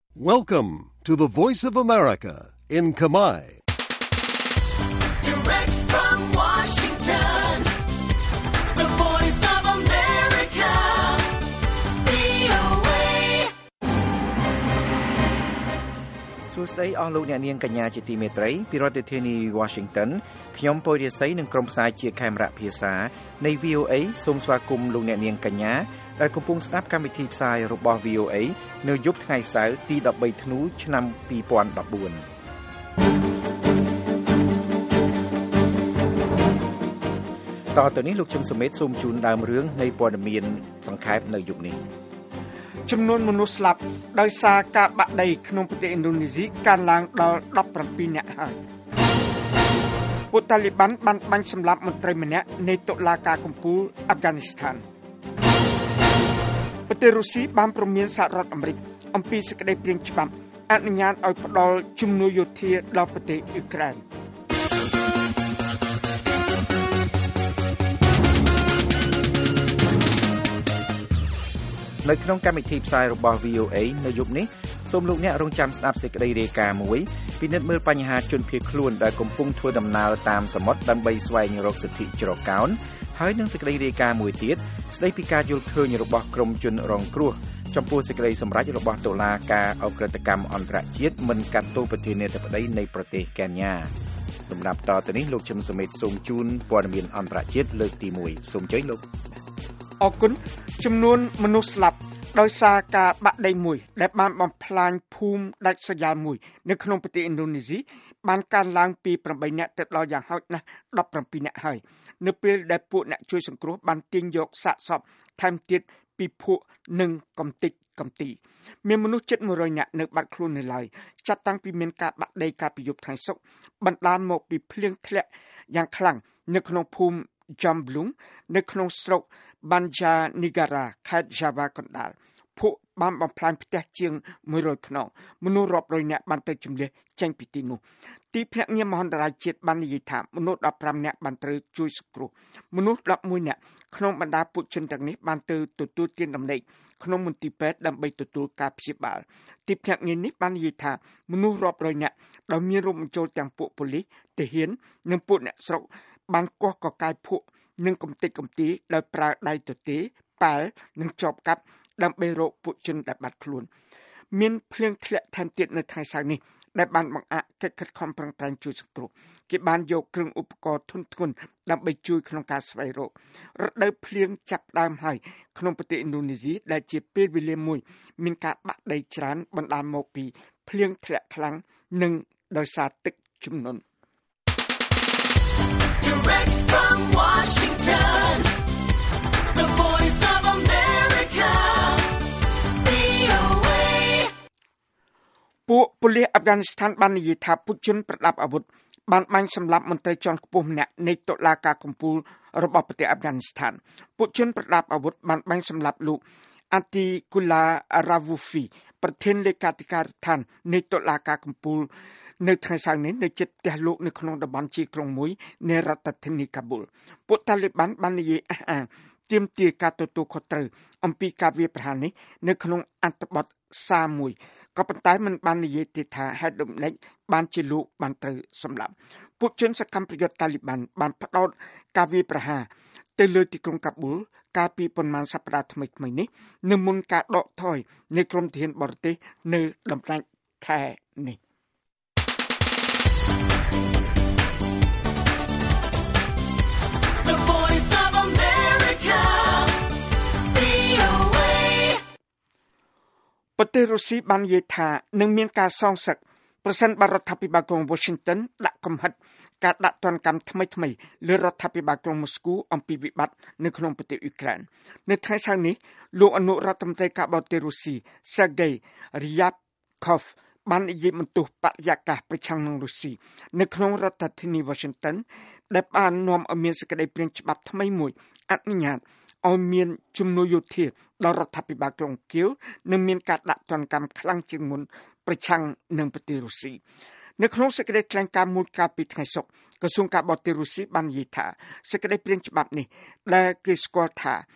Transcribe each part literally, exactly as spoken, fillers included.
Welcome to the Voice of America in Khmer. Direct from Washington, the Voice of America, វី អូ เอសួស្តីអស់លោកអ្នកនាងកញ្ញាជាទីមេត្រីពីរដ្ឋធានី Washington ខ្ញុំពូរិស័យនិងក្រុមផ្សាយជាខេមរៈភាសានៃ វី អូ เอ សូមស្វាគមន៍លោកអ្នកនាងកញ្ញាដែលកំពុងស្ដាប់កម្មវិធីផ្សាយរបស់ វី អូ เอ នៅយប់ថ្ងៃសៅរ៍ទីដប់បីធ្នូឆ្នាំពីរពាន់ដប់បួនតទៅនេះលោកជឹមសុមេតសូមជូនដើមរឿងនៃព័ត៌មានសង្ខេបនៅយប់នេះចំនួនមនុស្សស្លាប់ដោយសារការបាក់ដីក្នុងប្រទេសឥណ្ឌូនេស៊ីកើនឡើងដល់ដប់ប្រាំពីរនាក់ហើយពួកតាលីប័នបានបាញ់សម្លាប់មន្ត្រីម្នាក់នៃតុលាការកំពូលអាហ្វហ្គានីស្ថានប្រទេសរុស្ស៊ីបានព្រមានសហរដ្ឋអាមេរិកអំពីសេចក្តីព្រាងច្បាប់អនុញ្ញាតឲ្យផ្ដល់ជំនួយយោធាដល់ប្រទេសអ៊ុយក្រែននៅក្នុងកម្មវិធីផ្សាយរបស់ វី អូ เอ នៅយប់នេះសូមលោកអ្នករងចាំស្ដាប់សេចក្តីរាយការណ៍មួយពិនិត្យមើលបញ្ហាជនភៀសខ្លួនដែលកំពុងធ្វើដំណើរតាមសមុទ្រដើម្បីស្វែងរកសិទ្ធិជ្រកកោនហើយនឹងសេចក្តីរាយការណ៍មួយទៀតស្ដីពីការយល់ឃើញរបស់ក្រុមជនរងគ្រោះចំពោះសេចក្តីសម្រេចរបស់តុលាការអក្រិតកម្មអន្តរជាតិមិនកាត់ទោសប្រធានាធិបតីនៃប្រទេសកេនយ៉ាសម្រាប់តទៅនេះលោកជឹមសុមេតសូមជូនព័ត៌មានអន្តរជាតិលើកទីមួយសូមជ័យលោកអរគុណចំនួនមនុស្សស្លាប់ដោយសារការបាក់ដីមួយដែលបានបំផ្លាញភូមិដាច់ស្រយាលមួយនៅក្នុងប្រទេសឥណ្ឌូនេស៊ីបានកើនឡើងពីប្រាំបីនាក់ទៅដល់យ៉ាងហោចណាស់ដប់ប្រាំពីរនាក់ហើយនៅពេលដែលពួកអ្នកជួយសង្គ្រោះបានទាញយកសាកសពថែមទៀតពីភក់និងកំទេចកំទីមានមនុស្សជិតមួយរយនាក់នៅបាត់ខ្លួននៅឡើយចាត់តាំងពីមានការបាក់ដីកាលពីយប់ថ្ងៃសុក្របណ្ដាលមកពីភ្លៀងធ្លាក់យ៉ាងខ្លាំងនៅក្នុងភូមិ Jamblung នៅក្នុងស្រុកBanjarnegara ខេត្ត Java កណ្ដាលភក់បានបំផ្លាញផ្ទះជាងមួយរយខ្នងមនុស្សរាប់រយនាក់បានទៅជម្លៀសចេញពីទីនោះទីភ្នាក់ងារមហន្តរាយជាតិបាននិយាយថាមនុស្សដប់ប្រាំនាក់បានត្រូវជួយសង្គ្រោះមនុស្សដប់មួយនាក់ក្នុងបណ្ដាពួកជនទាំងនេះបានទៅទទួលទានដំណេកក្នុងមន្ទីរពេទ្យដើម្បីទទួលការព្យាបាលទីភ្នាក់ងារនេះបាននិយាយថាមនុស្សរាប់រយនាក់ដែលមានរួមបញ្ចូលទាំងពួកប៉ូលីសទាហាននិងពួកអ្នកស្រុកបានកោះកកាយភក់និងកំទេចកំទីដោយប្រើដៃទទេប៉ាល់និងចបកាប់ដើម្បីរកពួកជនដែលបាត់ខ្លួនមានភ្លៀងធ្លាក់ថែមទៀតនៅថ្ងៃសៅរ៍នេះដែលបានបង្អាក់កិច្ចខិតខំប្រឹងប្រែងជួយសង្គ្រោះគេបានយកគ្រឿងឧបករណ៍ធុនធ្ងន់ដើម្បីជួយក្នុងការស្វែងរករដូវភ្លៀងចាប់ផ្ដើមហើយក្នុងប្រទេសឥណ្ឌូនេស៊ីដែលជាពេលវេលាមួយមានការបាក់ដីច្រើនបណ្ដាលមកពីភ្លៀងធ្លាក់ខ្លាំងនិងដោយសារទឹកជំនន់ Direct from Washington, the Voice of America, វី អូ เอពួកប៉ូលីសអាហ្វហ្គានីស្ថានបាននិយាយថាពួកជនប្រដាប់អាវុធបានបាញ់សម្លាប់មន្ត្រីជាន់ខ្ពស់ម្នាក់នៃតុលាការកំពូលរបស់ប្រទេសអាហ្វហ្គានីស្ថានពួកជនប្រដាប់អាវុធបានបាញ់សម្លាប់លោក Atikula Rawufi ប្រធានលេខាធិការដ្ឋាននៃតុលាការកំពូលនៅថ្ងៃសៅរ៍នេះនៅជិតផ្ទះលោកនៅក្នុងតំបន់ជាក្រុងមួយនៃរដ្ឋធានីកាប៊ុលពួកតាលីប័នបាននិយាយអះអាងទាមទារការទទួលខុសត្រូវអំពីការវាយប្រហារនេះនៅក្នុងអត្ថបទសារមួយក៏ប៉ុន្តែมันបាននិយាយទៀតថាហេតុដូចម្តេចបានជាលោកបានត្រូវសម្លាប់ពួកជនសកម្មប្រយុទ្ធតាលីប័នបានផ្ដោតការវាយប្រហារទៅលើទីក្រុងកាប៊ុលកាលពីប៉ុន្មានសប្តាហ៍ថ្មីៗនេះនៅមុនការដកថយនៃក្រុមទាហានបរទេសនៅដំណាច់ខែនេះប្រទេសរុស្ស៊ីបាននិយាយថានឹងមានការសងសឹកប្រសិនបើរដ្ឋាភិបាលក្រុង Washington ដាក់កំហិតការដាក់ទណ្ឌកម្មថ្មីៗលើរដ្ឋាភិបាលក្រុង Moscow អំពីវិបត្តិនៅក្នុងប្រទេសអ៊ុយក្រែននៅថ្ងៃសៅរ៍នេះលោកអនុរដ្ឋមន្ត្រីការបរទេសរុស្ស៊ី Sergei Ryabkov បាននិយាយបន្ទោសបរិយាកាសប្រឆាំងនឹងរុស្ស៊ីនៅក្នុងរដ្ឋធានី Washington ដែលបាននាំឲ្យមានសេចក្តីព្រាងច្បាប់ថ្មីមួយអនុញ្ញាតឲ្យមានជំនួយយោធាដល់រដ្ឋាភិបាលក្រុងគៀវនិងមានការដាក់ទណ្ឌកម្មខ្លាំងជាងមុនប្រឆាំងនឹងប្រទេសរុស្ស៊ីនៅក្នុងសេចក្តីថ្លែងការណ៍មួយកាលពីថ្ងៃសុក្រក្រសួងការបរទេសរុស្ស៊ីបាននិយាយថាសេចក្តីព្រាងច្បាប់នេះដែលគេស្គាល់ថា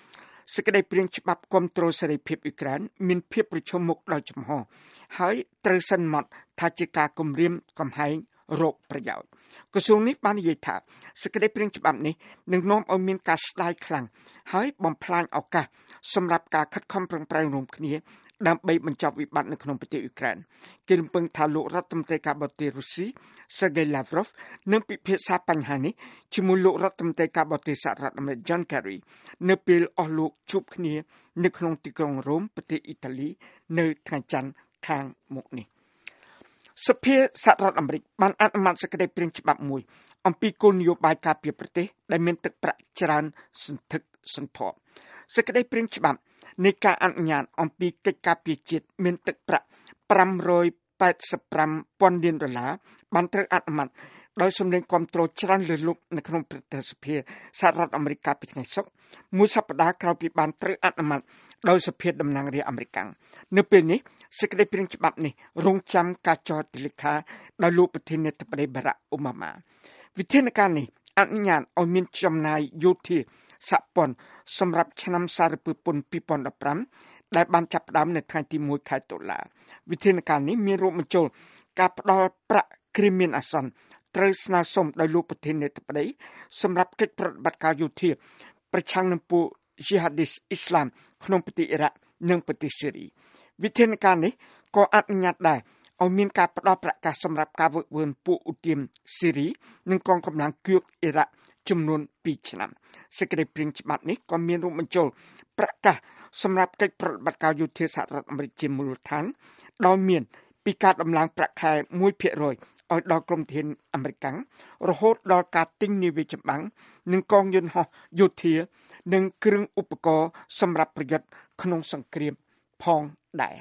សេចក្តីព្រាងច្បាប់គាំទ្រសេរីភាពអ៊ុយក្រែនមានភាពប្រឈមមុខដោយចំហហើយត្រូវសិនម៉ត់ថាជាការគំរាមកំហែងរកប្រយោជន៍ក្រសួងនេះបាននិយាយថាសេចក្តីព្រាងច្បាប់នេះនឹងនាំឲ្យមានការស្ដាយខ្លាំងហើយបំផ្លាញឱកាសសម្រាប់ការខិតខំប្រឹងប្រែងរួមគ្នាដើម្បីបញ្ចប់វិបត្តិនៅក្នុងប្រទេសអ៊ុយក្រែនគេរំពឹងថាលោករដ្ឋមន្ត្រីការបរទេសរុស្ស៊ី Sergei Lavrov នឹងពិភាក្សាបញ្ហានេះជាមួយលោករដ្ឋមន្ត្រីការបរទេសសហរដ្ឋអាមេរិក John Kerry នៅពេលអស់លោកជួបគ្នានៅក្នុងទីក្រុងរ៉ូមប្រទេសអ៊ីតាលីនៅថ្ងៃច័ន្ទខាងមុខនេះសភាសហរដ្ឋអាមេរិកបានអនុម័តសេចក្តីព្រាងច្បាប់មួយអំពីគោលនយោបាយការពារប្រទេសដែលមានទឹកប្រាក់ច្រើនសន្ធឹកសន្ធាប់សេចក្តីព្រាងច្បាប់នៃការអនុញ្ញាតអំពីកិច្ចការពារជាតិមានទឹកប្រាក់five hundred eighty-five thousandលានដុល្លារបានត្រូវអនុម័តដោយសម្លេងគាំទ្រច្រើនលើសលប់នៅក្នុងប្រតិសភាសហរដ្ឋអាមេរិកកាលពីថ្ងៃសុក្រមួយសប្តាហ៍ក្រោយពីបានត្រូវអនុម័តដោយសភាតំណាងរាស្ត្រអាមេរិកនៅពេលនេះសេចក្តីព្រាងច្បាប់នេះរងចាំការចុះហត្ថលេខាដោយលោកប្រធានាធិបតីបារ៉ាក់អូបាម៉ាវិធានការនេះអនុញ្ញាតឲ្យមានចំណាយយោធាសហព័ន្ធសម្រាប់ឆ្នាំសារពើពន្ធtwenty fifteenដែលបានចាប់ផ្ដើមនៅថ្ងៃទីoneខែតុលាវិធានការនេះមានរួមបញ្ចូលការផ្ដល់ប្រាក់គ្រាមានអាសន្នត្រូវស្នើសុំដោយលោកប្រធានាធិបតីសម្រាប់កិច្ចប្រតិបត្តិការយោធាប្រឆាំងនឹងពួក Jihadist Islam ក្នុងប្រទេសអ៊ីរ៉ាក់និងប្រទេសស៊េរីវិធានការនេះក៏អនុញ្ញាតដែរឲ្យមានការផ្ដល់ប្រាក់កាសសម្រាប់ការវឹកវើពួកឧទាមស៊េរីនិងកងកម្លាំងគឿកអ៊ីរ៉ាក់ចំនួនtwoឆ្នាំសេចក្តីព្រាងច្បាប់នេះក៏មានរួមបញ្ចូលប្រាក់កាសសម្រាប់កិច្ចប្រតិបត្តិការយោធាសហរដ្ឋអាមេរិកជាមូលដ្ឋានដោយមានពីការដំឡើងប្រាក់ខែone percentឲ្យដល់ក្រុមធានអាមេរិករហូតដល់ការទិញនាវាចម្បាំងនិងកងយន្តហោះយោធានិងគ្រឿងឧបករណ៍សម្រាប់ប្រយុទ្ធក្នុងសង្គ្រាមផងដែរ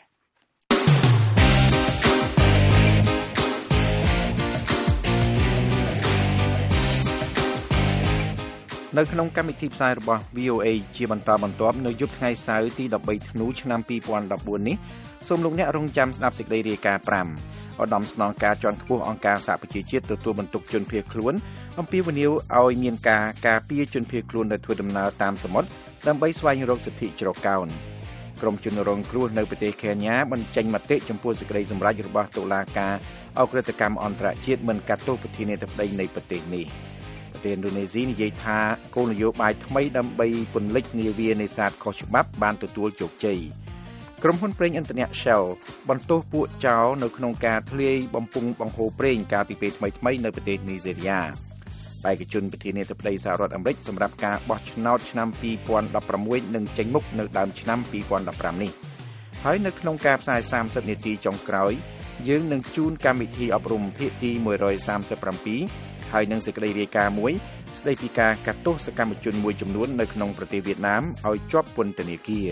នៅក្នុងកម្មវិធីផ្សាយរបស់ V O A ជាបន្តបន្ទាប់នៅយប់ថ្ងៃសៅរ៍ទីthirteenធ្នូឆ្នាំtwenty fourteenនេះសូមលោកអ្នករងចាំស្ដាប់សេចក្តីរាយការណ៍fiveឧត្តមស្នងការជាន់ខ្ពស់អង្គការសហប្រជាជាតិទទួលបន្ទុកជនភៀសខ្លួនអំពាវនាវឲ្យមានការការពារជនភៀសខ្លួនដែលធ្វើដំណើរតាមសមុទ្រដើម្បីស្វែងរកសិទ្ធិជ្រកកោនក្រុមជនរងគ្រោះនៅប្រទេសខេញាបញ្ចេញមតិចំពោះសេចក្តីសម្រេចរបស់តុលាការអក្រិតកម្មអន្តរជាតិមិនកាត់ទោសប្រធានាធិបតីនៃប្រទេសនេះប្រទេសឥណ្ឌូនេស៊ីនិយាយថាគោលនយោបាយថ្មីដើម្បីពន្លិចនាវានេសាទខុសច្បាប់បានទទួលជោគជ័យក្រុមហ៊ុនប្រេងឥន្ធនៈ Shell បន្ទោសពួកចោរនៅក្នុងការធ្លាយបំពង់បង្ហូរប្រេងកាលពីពេលថ្មីៗនៅប្រទេសនីហ្សេរីយ៉ាបេក្ខជនប្រធានាធិបតីសហរដ្ឋអាមេរិកសម្រាប់ការបោះឆ្នោតឆ្នាំtwenty sixteenនឹងចេញមុខនៅដើមឆ្នាំtwenty fifteenនេះហើយនៅក្នុងការផ្សាយthirtyនាទីចុងក្រោយយើងនឹងជូនកម្មវិធីអប់រំភាគទីone thirty-sevenហើយនឹងសេចក្តីរាយការណ៍មួយស្តីពីការកាត់ទោសសកម្មជនមួយចំនួននៅក្នុងប្រទេសវៀតណាមឲ្យជាប់ពន្ធនាគារ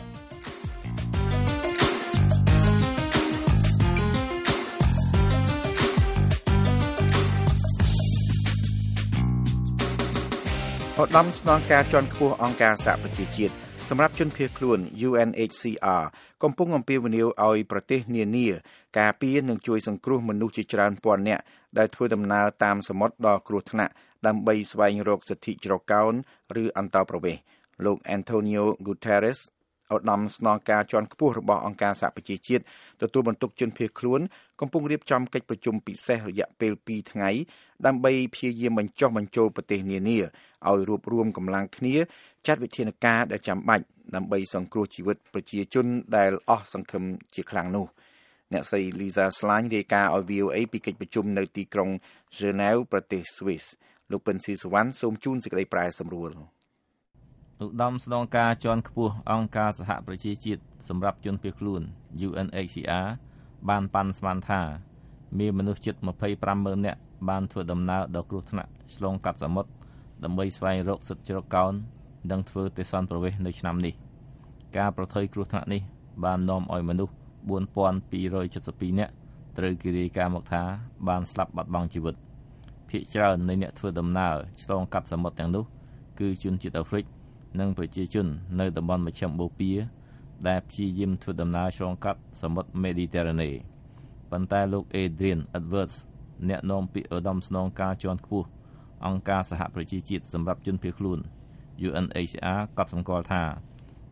ឧត្តមស្នងការជាន់ខ្ពស់អង្គការសហប្រជាជាតិសម្រាប់ជនភៀសខ្លួន U N H C R កំពុងអំពាវនាវឲ្យប្រទេសនានាការពារនិងជួយសង្គ្រោះមនុស្សជាច្រើនពាន់នាក់ដែលធ្វើដំណើរតាមសមុទ្រដល់គ្រោះថ្នាក់ដើម្បីស្វែងរកសិទ្ធិជ្រកកោនឬអន្តោប្រវេសន៍លោក Antonio Guterres ឧត្តមស្នងការជាន់ខ្ពស់របស់អង្គការសហប្រជាជាតិទទួលបន្ទុកជនភៀសខ្លួនកំពុងរៀបចំកិច្ចប្រជុំពិសេសរយៈពេលtwoថ្ងៃដើម្បីព្យាយាមបញ្ចុះបញ្ចូលប្រទេសនានាឲ្យរួបរวมកម្លាំងគ្នាចាត់វិធានការដែលចាំបាច់ដើម្បីសង្គ្រោះជីវិតប្រជាជនដែលអស់សង្ឃឹមជាខ្លាំងនោះអ្នកស្រី Lisa Schlein រាយការណ៍ឲ្យ V O A ពីកិច្ចប្រជុំនៅទីក្រុង Geneva ប្រទេស Swiss លោកពិនស៊ីសវណ្ណសូមជូនសេចក្តីប្រែសម្រួលឧត្តមស្នងការជាន់ខ្ពស់អង្គការសហប្រជាជាតិសម្រាប់ជនភៀសខ្លួន U N H C R បានប៉ាន់ស្មានថាមានមនុស្សជិតtwenty-fiveម៉ឺននាក់បានធ្វើដំណើរដល់គ្រោះថ្នាក់ឆ្លងកាត់សមុទ្រដើម្បីស្វែងរកសិទ្ធិជ្រកកោននិងធ្វើទេសន្តប្រវេសន៍នៅឆ្នាំនេះការប្រថុយគ្រោះថ្នាក់នេះបាននាំឲ្យមនុស្សfour thousand two hundred seventy-twoនាក់ត្រូវគេរាយការណ៍មកថាបានស្លាប់បាត់បង់ជីវិតភាគច្រើននៃអ្នកធ្វើដំណើរឆ្លងកាត់សមុទ្រទាំងនោះគឺជនជាតិអាហ្វ្រិកនិងប្រជាជននៅតំបន់មជ្ឈិមបូព៌ាដែលព្យាយាមធ្វើដំណើរឆ្លងកាត់សមុទ្រមេឌីទែរ៉ាណេប៉ុន្តែលោក Adrian Edwards អ្នកនាំពាក្យឧត្តមស្នងការជាន់ខ្ពស់អង្គការសហប្រជាជាតិសម្រាប់ជនភៀសខ្លួន U N H C R កត់សម្គាល់ថា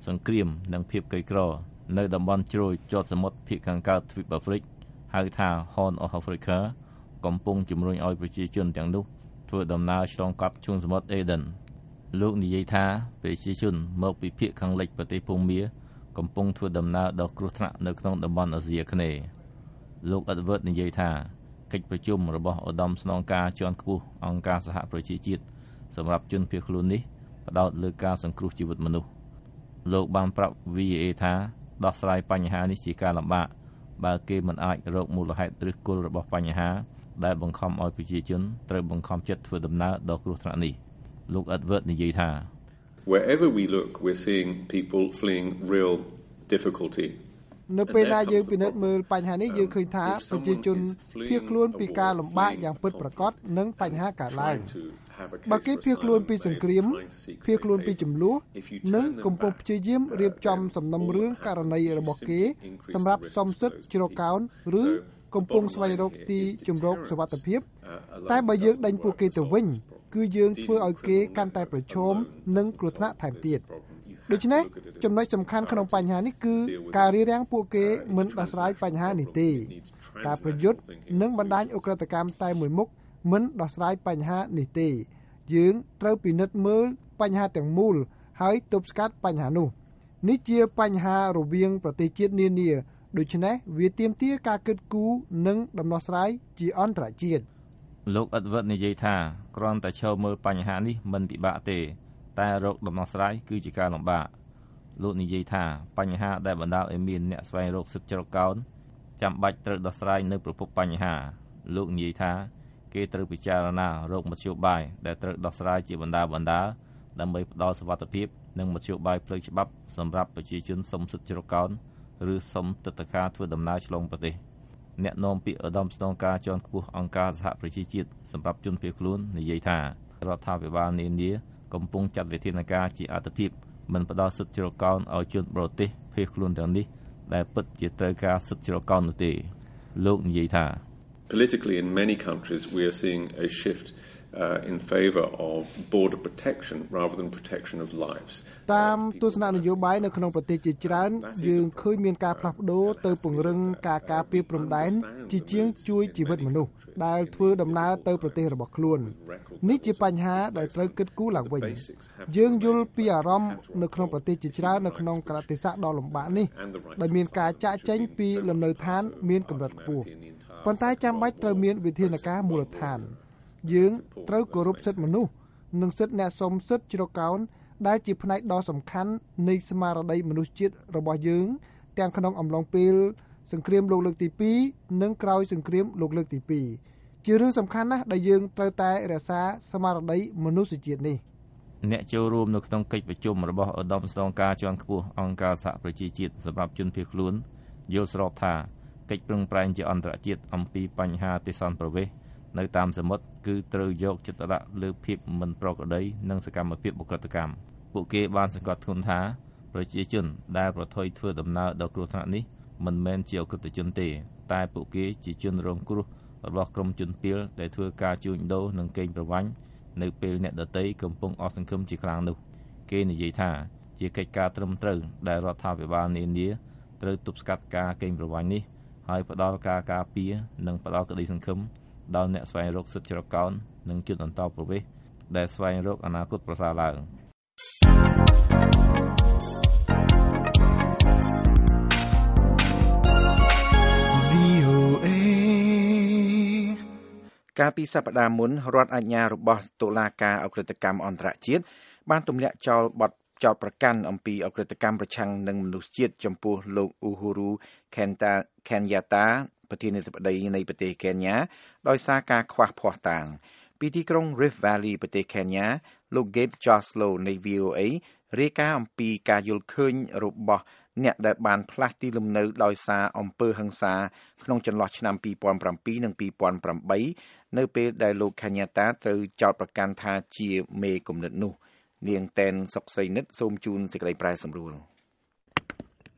សង្គ្រាមនិងភាពក្រីក្រនៅតំបន់ជ្រោយជាប់សមុទ្រភាគខាងកើតទ្វីបអាហ្វ្រិកហៅថា Horn of Africa កំពុងជំរុញឲ្យប្រជាជនទាំងនោះធ្វើដំណើរឆ្លងកាត់ឈូងសមុទ្រ Aden លោកនិយាយថាប្រជាជនមកពីភាគខាងលិចប្រទេសភូមាកំពុងធ្វើដំណើរដល់គ្រោះថ្នាក់នៅក្នុងតំបន់អាស៊ីអាគ្នេយ៍លោក Edward និយាយថាកិច្ចប្រជុំរបស់ឧត្តមស្នងការជាន់ខ្ពស់អង្គការសហប្រជាជាតិសម្រាប់ជនភៀសខ្លួននេះផ្ដោតលើការសង្គ្រោះជីវិតមនុស្សលោកបានប្រាប់ វី អេ ថាដោះស្រាយបញ្ហានេះជាការលំបាកបើគេមិនអាចរកមូលហេតុឫសគល់របស់បញ្ហាដែលបង្ខំឲ្យប្រជាជនត្រូវបង្ខំចិត្តធ្វើដំណើរដល់គ្រោះថ្នាក់នេះលោក Edward និយាយថា Wherever we look we're seeing people fleeing real difficulty នៅពេលណាយើងពិនិត្យមើលបញ្ហានេះយើងឃើញថាប្រជាជនភៀសខ្លួនពីការលំបាកយ៉ាងពិតប្រាកដនិងបញ្ហាកើតឡើងបើគេភៀសខ្លួនពីសង្គ្រាមភៀសខ្លួនពីចំនួននិងកំពុងព្យាយាមរៀបចំសំណុំរឿងករណីរបស់គេសម្រាប់សំសិទ្ធជ្រកកោនឬកំពុងស្វែងរកទីជម្រកសុវត្ថិភាពតែបើយើងដេញពួកគេទៅវិញគឺយើងធ្វើឲ្យគេកាន់តែប្រឈមនឹងគ្រោះថ្នាក់ថែមទៀតដូច្នេះចំណុចសំខាន់ក្នុងបញ្ហានេះគឺការរារាំងពួកគេមិនដោះស្រាយបញ្ហានេះទេការប្រយុទ្ធនិងបណ្ដាញឧក្រិដ្ឋកម្មតែមួយមុខមិនដោះស្រាយបញ្ហានេះទេយើងត្រូវពិនិត្យមើលបញ្ហាទាំងមូលហើយទប់ស្កាត់បញ្ហានោះនេះជាបញ្ហារវាងប្រទេសជាតិនានាដូច្នេះវាទាមទារការគិតគូរនិងដំណោះស្រាយជាអន្តរជាតិលោក Edward និយាយថាគ្រាន់តែឈរមើលបញ្ហានេះមិនពិបាកទេតែរកដំណោះស្រាយគឺជាការលំបាកលោកនិយាយថាបញ្ហាដែលបណ្ដាលឲ្យមានអ្នកស្វែងរកសិទ្ធិជ្រកកោនចាំបាច់ត្រូវដោះស្រាយនៅប្រភពបញ្ហាលោកនិយាយថាគេត្រូវពិចារណារកមធ្យោបាយដែលត្រូវដោះស្រាយជាបណ្ដាបណ្ដាដើម្បីផ្ដល់សុវត្ថិភាពនិងមធ្យោបាយផ្លូវច្បាប់សម្រាប់ប្រជាជនសុំសិទ្ធិជ្រកកោនឬសុំទិដ្ឋាការធ្វើដំណើរឆ្លងប្រទេសអ្នកនាំពាក្យឧត្តមស្នងការជាន់ខ្ពស់អង្គការសហប្រជាជាតិសម្រាប់ជនភៀសខ្លួននិយាយថារដ្ឋាភិបាលនានាកំពុងចាត់វិធានការជាអត្ថប្រយោជន៍មិនផ្ដល់សិទ្ធិជ្រកកោនឲ្យជនបរទេសភៀសខ្លួនទាំងនេះដែលពិតជាត្រូវការសិទ្ធិជ្រកកោននោះទេលោកនិយាយថា Politically in many countries we are seeing a shift uh, in favor of border protection rather than protection of lives តាមទស្សនៈនយោបាយនៅក្នុងប្រទេសជាច្រើនយើងឃើញមានការផ្លាស់ប្ដូរទៅពង្រឹងការការពារព្រំដែនជាជាងជួយជីវិតមនុស្សដែលធ្វើដំណើរទៅប្រទេសរបស់ខ្លួននេះជាបញ្ហាដែលត្រូវគិតគូរឡើងវិញយើងយល់ពីអារម្មណ៍នៅក្នុងប្រទេសជាច្រើននៅក្នុងកាលៈទេសៈដ៏លំបាកនេះដែលមានការចាក់ចែងពីលំនៅឋានមានកម្រិតខ្ពស់ប៉ុន្តែចាំបាច់ត្រូវមានវិធានការមូលដ្ឋានយើងត្រូវគោរពសិទ្ធិមនុស្សនិងសិទ្ធិអ្នកសុំសិទ្ធិជ្រកកោនដែលជាផ្នែកដ៏សំខាន់នៃស្មារតីមនុស្សជាតិរបស់យើងទាំងក្នុងអំឡុងពេលសង្គ្រាមលោកលើកទីពីរនិងក្រោយសង្គ្រាមលោកលើកទីពីរជារឿងសំខាន់ណាស់ដែលយើងត្រូវតែរក្សាស្មារតីមនុស្សជាតិនេះអ្នកចូលរួមនៅក្នុងកិច្ចប្រជុំរបស់ឧត្តមស្នងការជាន់ខ្ពស់អង្គការសហប្រជាជាតិសម្រាប់ជនភៀសខ្លួនយល់ស្របថាកិច្ចប្រឹងប្រែងជាអន្តរជាតិអំពីបញ្ហាទេសន្តប្រវេសន៍នៅតាមសមុទ្រគឺត្រូវយកចិត្តទុកដាក់លើភាពមិនប្រក្រតីនិងសកម្មភាពឧក្រិដ្ឋកម្មពួកគេបានសង្កត់ធ្ងន់ថាប្រជាជនដែលប្រថុយធ្វើដំណើរដល់គ្រោះថ្នាក់នេះមិនមែនជាអក្រិតជនទេតែពួកគេជាជនរងគ្រោះរបស់ក្រុមជនពាលដែលធ្វើការជួញដូរនិងកេងប្រវ័ញ្ចនៅពេលអ្នកដទៃកំពុងអស់សង្ឃឹមជាខ្លាំងនោះគេនិយាយថាជាកិច្ចការត្រឹមត្រូវដែលរដ្ឋាភិបាលនានាត្រូវទប់ស្កាត់ការកេងប្រវ័ញ្ចនេះហើយផ្ដល់ការការពារនិងផ្ដល់ក្តីសង្ឃឹមដល់អ្នកស្វែងរកសិទ្ធិជ្រកកោននិងជនអន្តោប្រវេសន៍ដែលស្វែងរកអនាគតប្រសើរឡើងកាលពីសប្តាហ៍មុនរដ្ឋអាជ្ញារបស់តុលាការអក្រិតកម្មអន្តរជាតិបានទម្លាក់ចោលបទចោទប្រកាន់អំពីអក្រិតកម្មប្រឆាំងនឹងមនុស្សជាតិចំពោះលោក Uhuru Kenyatta ប្រធានាធិបតីនៃប្រទេសកេនយ៉ាដោយសារការខ្វះភ័ស្តុតាងពីទីក្រុង Rift Valley ប្រទេសកេនយ៉ាលោក Gabe Joslow នៃ វី អូ អេ រាយការណ៍អំពីការយល់ឃើញរបស់អ្នកដែលបានផ្លាស់ទីលំនៅដោយសារអំពើហិង្សាក្នុងចន្លោះឆ្នាំពីរពាន់ប្រាំពីរនិងពីរពាន់ប្រាំបីនៅពេលដែលលោក Kenyatta ត្រូវចោទប្រកាន់ថាជាមេគំនិតនោះនាងតែនសុកសីនិតសូមជូនសេចក្តីប្រែសម្រួល